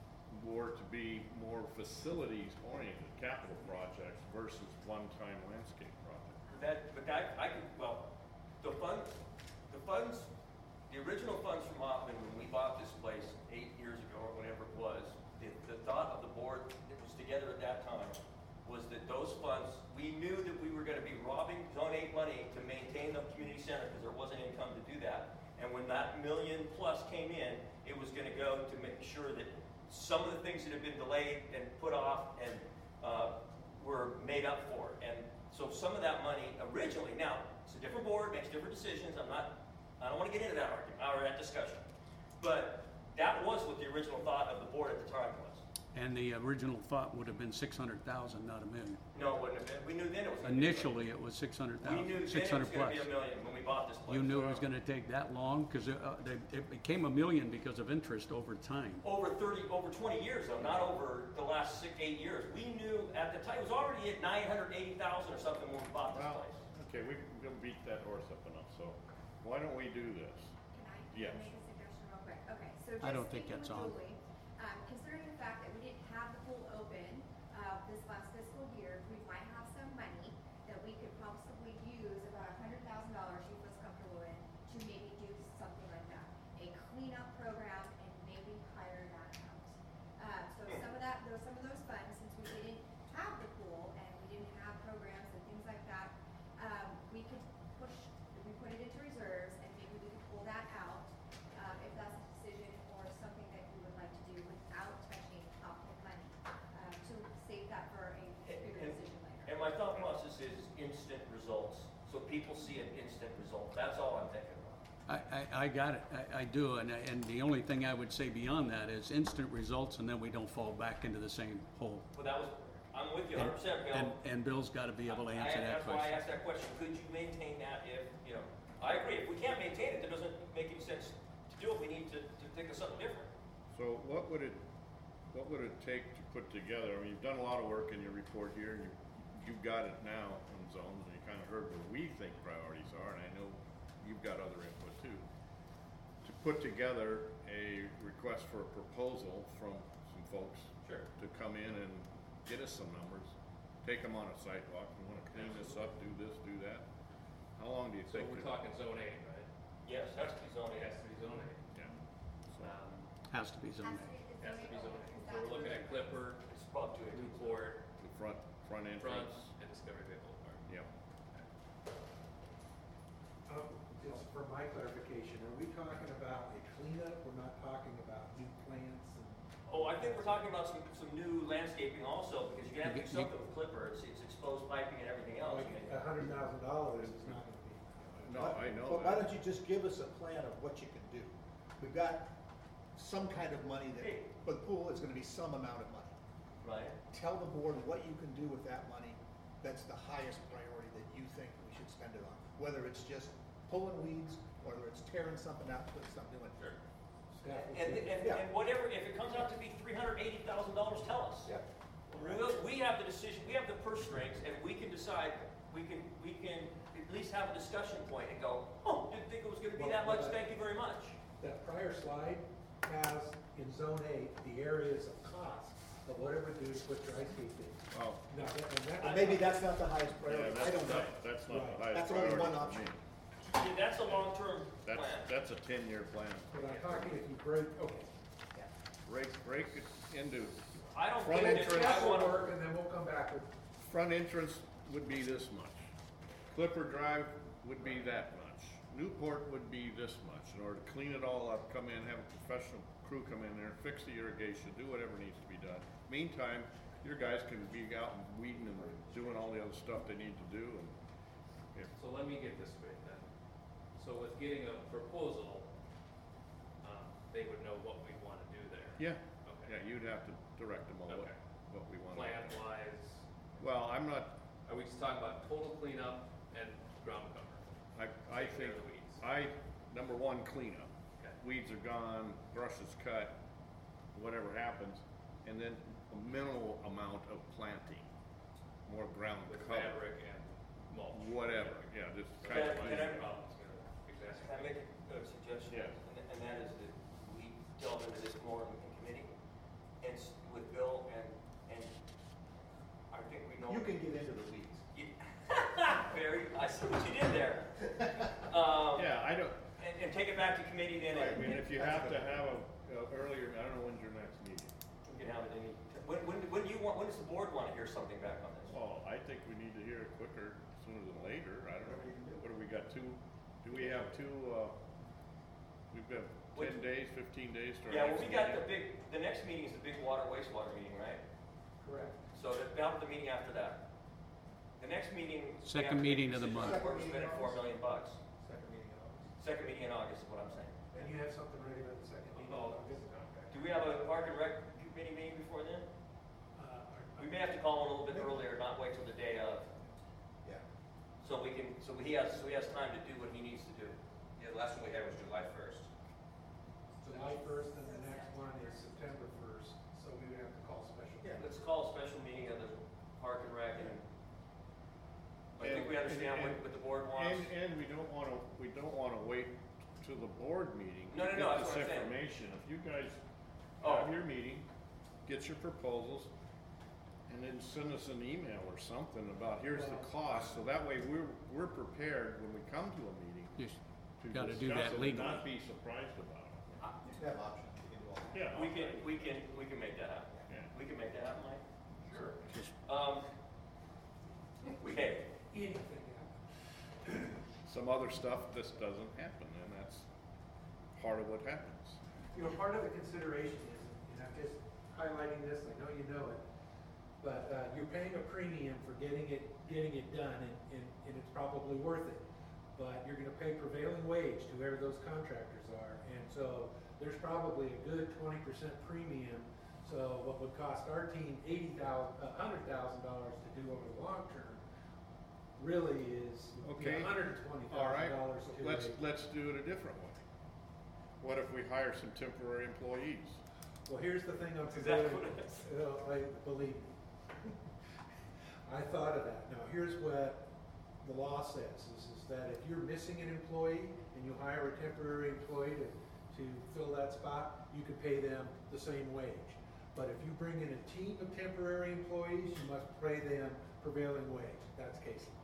were to be more facilities oriented, capital projects versus one-time landscape projects. That, but that, I could, well, the fund, the funds, the original funds from Hoffman, when we bought this place eight years ago or whatever it was, the, the thought of the board that was together at that time was that those funds, we knew that we were gonna be robbing zone eight money to maintain the community center, because there wasn't income to do that. And when that million plus came in, it was gonna go to make sure that some of the things that had been delayed and put off and, uh, were made up for. And so some of that money originally, now, it's a different board, makes different decisions, I'm not, I don't wanna get into that argument, or that discussion. But that was what the original thought of the board at the time was. And the original thought would have been six hundred thousand, not a million. No, it wouldn't have been, we knew then it was. gonna be a million. Initially, it was six hundred We knew thousand, then six it was hundred gonna plus. be a million when we bought this place. You knew it was gonna take that long, cause it, uh, they, it became a million because of interest over time. Over thirty, over twenty years though, not over the last six, eight years. We knew at the time, it was already at nine hundred eighty thousand or something when we bought this Well, place. okay, we can beat that horse up enough, so why don't we do this? Can I Yes. make a suggestion real quick? Okay, so I just don't think speaking that's with on. Julie, um, considering the fact that we didn't have the pool open, uh, this last fiscal year, we might have some money that we could possibly use, about a hundred thousand dollars you feel comfortable in, to maybe do something like that. A cleanup program and maybe hire that out. Uh, so some of that, those, some of those funds, since we didn't have the pool and we didn't have programs and things like that, um, we could push, we put it into reserves and maybe we could pull that out, um, if that's a decision or something that you would like to do without touching Hoffman money, um, to save that for a bigger And- decision later. And my thought process is instant results, so people see an instant result. That's all I'm thinking about. I, I, I got it, I, I do, and, I- and the only thing I would say beyond that is instant results, and then we don't fall back into the same hole. But that was, I'm with you And, hundred percent, Bill. and, and Bill's gotta be able to I- answer that That's why I question. asked that question. Could you maintain that if, you know, I agree. If we can't maintain it, it doesn't make any sense to do it. We need to, to think of something different. So what would it, what would it take to put together, I mean, you've done a lot of work in your report here, and you, you've got it now on zones, and you kinda heard where we think priorities are, and I know you've got other input too. To put together a request for a proposal from some folks. Sure. To come in and get us some numbers, take them on a sidewalk, we wanna clean this up, do this, do that. How long do you So think? we're to- talking zone eight, right? Yes, has to be It zoning. has to be zone eight. Yeah. So, Um, Has to be Has zoned. to be- it's has to be zoned zone over, eight. because So we're that's looking what- at Clipper, It's about to. Newport, the front, front front, entrance, and Discovery Bay Boulevard. yeah. Um, just for my clarification, are we talking about a cleanup? We're not talking about new plants and? Oh, I think we're talking about some, some new landscaping also, because you're gonna have to do You- you- something with Clipper. It's, it's exposed piping and everything else. I Like, mean, a hundred thousand dollars is not gonna be. No, I know But why that. don't you just give us a plan of what you can do? We've got some kind of money that, Hey. for the pool, is gonna be some amount of money. Right. Tell the board what you can do with that money, that's the highest priority that you think we should spend it on. Whether it's just pulling weeds, whether it's tearing something out, putting something new in. Sure. Staff will And, see. and, Yeah. and whatever, if it comes out to be three hundred eighty thousand dollars, tell us. Yeah. We'll, we have the decision, we have the purse strings, and we can decide, we can, we can at least have a discussion point and go, oh, didn't think it was gonna be that much, thank you very much. That prior slide has in zone eight, the areas of cost of whatever do to put dry scape in. Oh, Now, that- and that. And maybe that's not the highest yeah, priority, I that's don't know. not, that's not the Right. highest That's only priority one for option. me. See, that's a long-term That's, plan. that's a ten-year plan. But I'm talking if you break, okay. Break, break it into, I don't Front think that, entrance. I That will wanna, work, and then we'll come back with, front entrance would be this much. Clipper Drive would be that much. Newport would be this much. In order to clean it all up, come in, have a professional crew come in there, fix the irrigation, do whatever needs to be done. Meantime, your guys can be out and weeding and doing all the other stuff they need to do, and if, So let me get this straight then. So with getting a proposal, um, they would know what we wanna do there. yeah, Okay. yeah, you'd have to direct them on what, Okay. what we want. Plan wise, Well, I'm not, are we just talking about total cleanup and ground cover? I, I Take think, care of the weeds. I, number one, cleanup. Okay. Weeds are gone, brush is cut, whatever happens, and then a minimal amount of planting, more ground With cover, fabric and mulch. whatever, yeah, just Can kind I- of. can I- Problems, you know, can exactly. I make a a suggestion? Yes. And, and that is that we delve into this more in, in committee, and s- with Bill, and, and I think we know. You can get into the weeds. Barry, I see what you did there. Um, Yeah, I don't, and, and take it back to committee then, I and mean, if you have to have a, a earlier, I don't know when's your next meeting. we can have it any, when, when, when do you want, when does the board want to hear something back on this? Well, I think we need to hear it quicker, sooner than later, I don't know, what do we got, two, do we have two, uh, we've got ten Which- days, fifteen days to our Yeah, well, next we got the meeting? big, the next meeting is the big water wastewater meeting, right? correct. So that, that'll be the meeting after that. The next meeting. we Second have to make meeting of the decisions month. on We're spending four million bucks. Second meeting in August. Second meeting in August is what I'm saying. And you have something ready by the second meeting in Oh, August? Do we have a park and rec committee meeting before then? Uh, We may have to call one a little bit earlier, not wait till the day of, Yeah. so we can, so he has, so he has time to do what he needs to do. Yeah, the last one we had was July first. July first, and the next one is September first, so we would have to call special. Yeah. Let's call a special meeting of the park and rec, and I think we And- understand what, and- what the board wants. And, and we don't wanna, we don't wanna wait to the board meeting No, to no, no, get that's this what I'm saying. information. If you guys Oh. have your meeting, get your proposals, and then send us an email or something about, here's the cost, so that way we're, we're prepared when we come to a meeting You to gotta do discuss that it and legally. not be surprised about it. You can have options, you can do all that. Yeah. We can, we can, we can make that happen. Yeah. We can make that happen, Mike? Sure. Just Um, okay, Anything happen. Some other stuff, this doesn't happen, and that's part of what happens. You know, part of the consideration is, and I'm just highlighting this, I know you know it, but, uh, you're paying a premium for getting it, getting it done, and, and, and it's probably worth it. But you're gonna pay prevailing wage to whoever those contractors are, and so there's probably a good twenty percent premium. So what would cost our team eighty thousand, a hundred thousand dollars to do over the long term, really is Okay. a hundred and twenty All right, thousand dollars to let's, a- let's do it a different way. What if we hire some temporary employees? Well, here's the thing I'm That's exactly considering, what it is. you know, I, believe me. I thought of that. Now, here's what the law says, is, is that if you're missing an employee and you hire a temporary employee to, to fill that spot, you could pay them the same wage. But if you bring in a team of temporary employees, you must pay them prevailing wage. That's case law.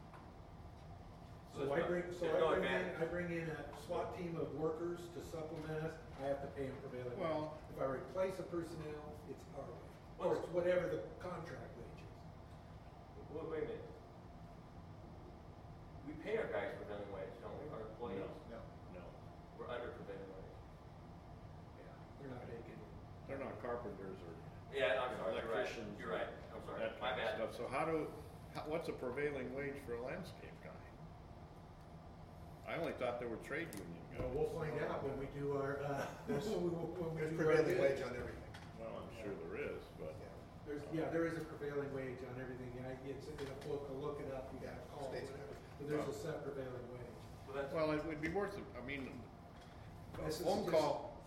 So So I there's no- bring, so there's I no bring in, advantage. I bring in a SWAT team of workers to supplement us, I have to pay them prevailing wage. Well- If I replace a personnel, it's our wage, or it's whatever the contract wage is. wait, wait a minute. We pay our guys prevailing wage, don't we, our employees? No. No, We're under prevailing wage. Yeah, they're not making, they're not carpenters or Yeah, I'm sorry, you're right, electricians. you're right, I'm sorry, that my kind of bad. stuff. So how do, how, what's a prevailing wage for a landscape guy? I only thought there were trade union guys. well, we'll find out when we do our, uh, when we, when we There's do our prevailing bid. wage on everything. Well, I'm sure there is, but, Yeah. There's, yeah, there is a prevailing wage on everything, yeah, it's in a book, I'll look it up, you gotta call it, States whatever, code. but there's a set prevailing wage. So that's, well, it would be worth it, I mean, a This is phone just call,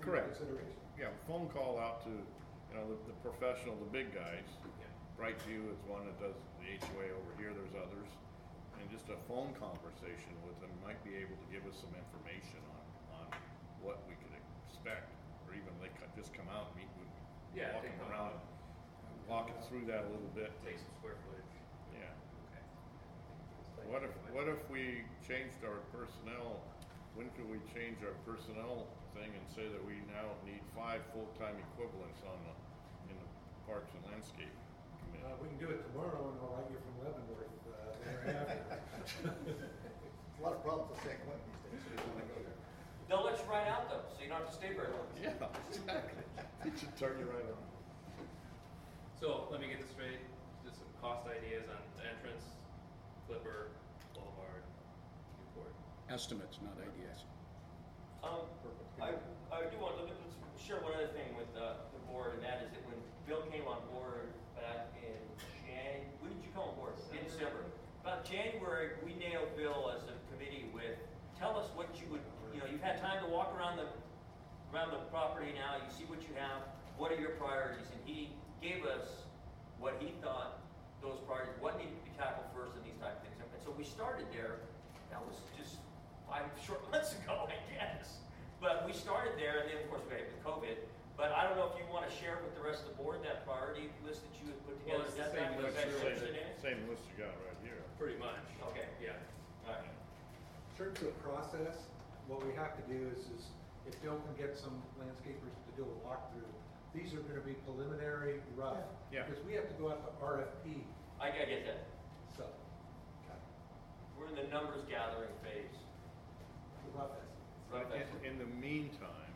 for your Correct. consideration. Yeah, phone call out to, you know, the, the professional, the big guys. Brightview is one that does the H O A over here, there's others. And just a phone conversation with them might be able to give us some information on, on what we could expect. Or even they could just come out and meet with, Yeah, walk they them come around, out. walking through that a little bit. Take some square footage. Yeah. Okay. What if, what if we changed our personnel, when could we change our personnel thing and say that we now need five full-time equivalents on the, in the Parks and Landscape Committee? Uh, we can do it tomorrow and I'll write you from Leavenworth, uh, thereafter. A lot of problems with San Quentin these days, so you wanna go there. They'll let you ride out though, so you don't have to stay very long. Yeah, exactly. It should turn you right on. So let me get this straight. Just some cost ideas on the entrance, Flipper, Boulevard, Newport. Estimates, not ideas. Um, I, I do want to, let's share one other thing with, uh, the board, and that is that when Bill came on board back in Jan, when did you come on board? In December. About January, we nailed Bill as a committee with, tell us what you would, you know, you've had time to walk around the, around the property now, you see what you have, what are your priorities? And he gave us what he thought those priorities, what needed to be tackled first and these type of things. And so we started there, that was just five short months ago, I guess. But we started there, and then of course we had the COVID. But I don't know if you want to share with the rest of the board that priority list that you had put Well, together. it's at the that same time. Was list, that same interested in it? Same list you got right here. Pretty much. Okay. Yeah. All right. In terms of process, what we have to do is, is if Bill can get some landscapers to do a walkthrough, these are gonna be preliminary rough. Yeah. Because we have to go out to R F P, I, I get that. so, We're in the numbers gathering phase. the rough estimate. Rough In, estimate. in the meantime,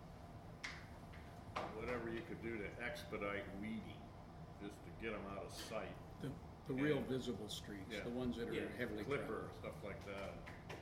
whatever you could do to expedite weeding, just to get them out of sight. The, the real And- visible streets, Yeah. the ones that are Yeah. heavily Clipper, traveled. stuff like that.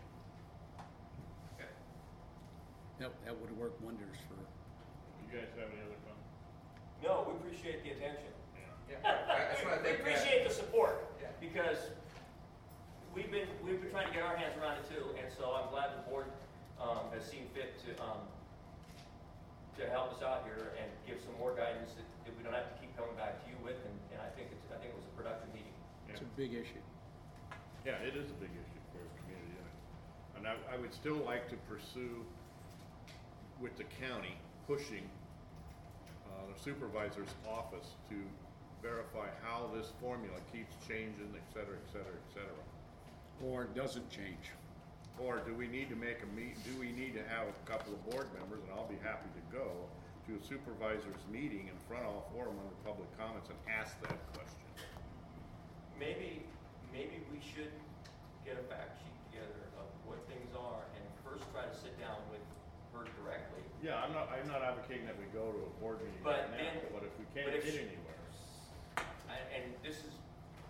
Okay. That, that would work wonders for, You guys have any other comments? No, we appreciate the attention. Yeah. Yeah, I just wanna We thank Matt. appreciate the support, Yeah. because we've been, we've been trying to get our hands around it too, and so I'm glad the board, um, has seen fit to, um, to help us out here and give some more guidance that, that we don't have to keep coming back to you with, and, and I think it's, I think it was a productive meeting. it's a big issue. Yeah, it is a big issue for our community, and I- and I, I would still like to pursue with the county, pushing, uh, the supervisor's office to verify how this formula keeps changing, et cetera, et cetera, et cetera. Or doesn't change. Or do we need to make a meet, do we need to have a couple of board members, and I'll be happy to go, to a supervisor's meeting in front of all four of them under public comments and ask that question? Maybe, maybe we should get a fact sheet together of what things are, and first try to sit down with her directly. Yeah, I'm not, I'm not advocating that we go to a board meeting right But now, then- but if we but can't if get she- anywhere. And, and this is,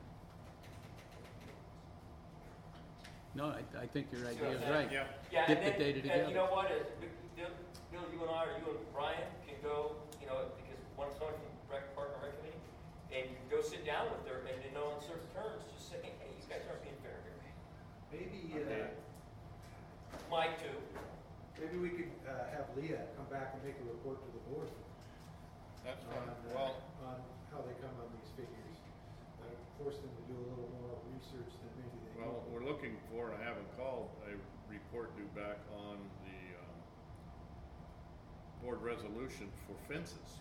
No, I, I think your idea is Yeah. right. Yeah. yeah, Get and the then, data and you together. know what, is, Bill, Bill, you and I, or you and Brian can go, you know, because one someone from rec, Park and Rec Committee, and you can go sit down with her, and in no uncertain terms, just say, hey, you guys aren't being fair here. Maybe, Okay. uh, Mike too. maybe we could, uh, have Leah come back and make a report to the board That's on, fine, uh, well, on how they come on these figures. Uh, Force them to do a little more research than maybe they. well, do. we're looking for, and I haven't called, a report due back on the, um, board resolution for fences.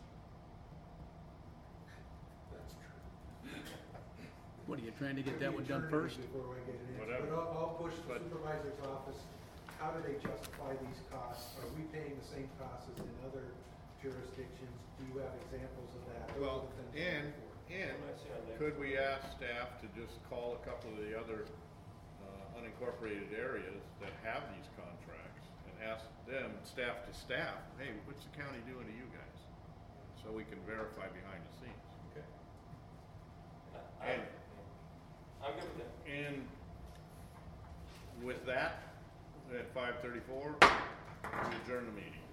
That's true. What, are you trying to get Could that be one done eternity first? Before I get an answer, Whatever. but I'll, I'll push the But- supervisor's office, how do they justify these costs? Are we paying the same costs as in other jurisdictions? Do you have examples of that? Those are Well, the things I'm and, looking for. and I see on there. could we ask staff to just call a couple of the other uh, unincorporated areas that have these contracts and ask them, staff to staff, hey, what's the county doing to you guys? So we can verify behind the scenes. Okay. I- And- I'm good with that. And with that, at five thirty-four, we adjourn the meeting.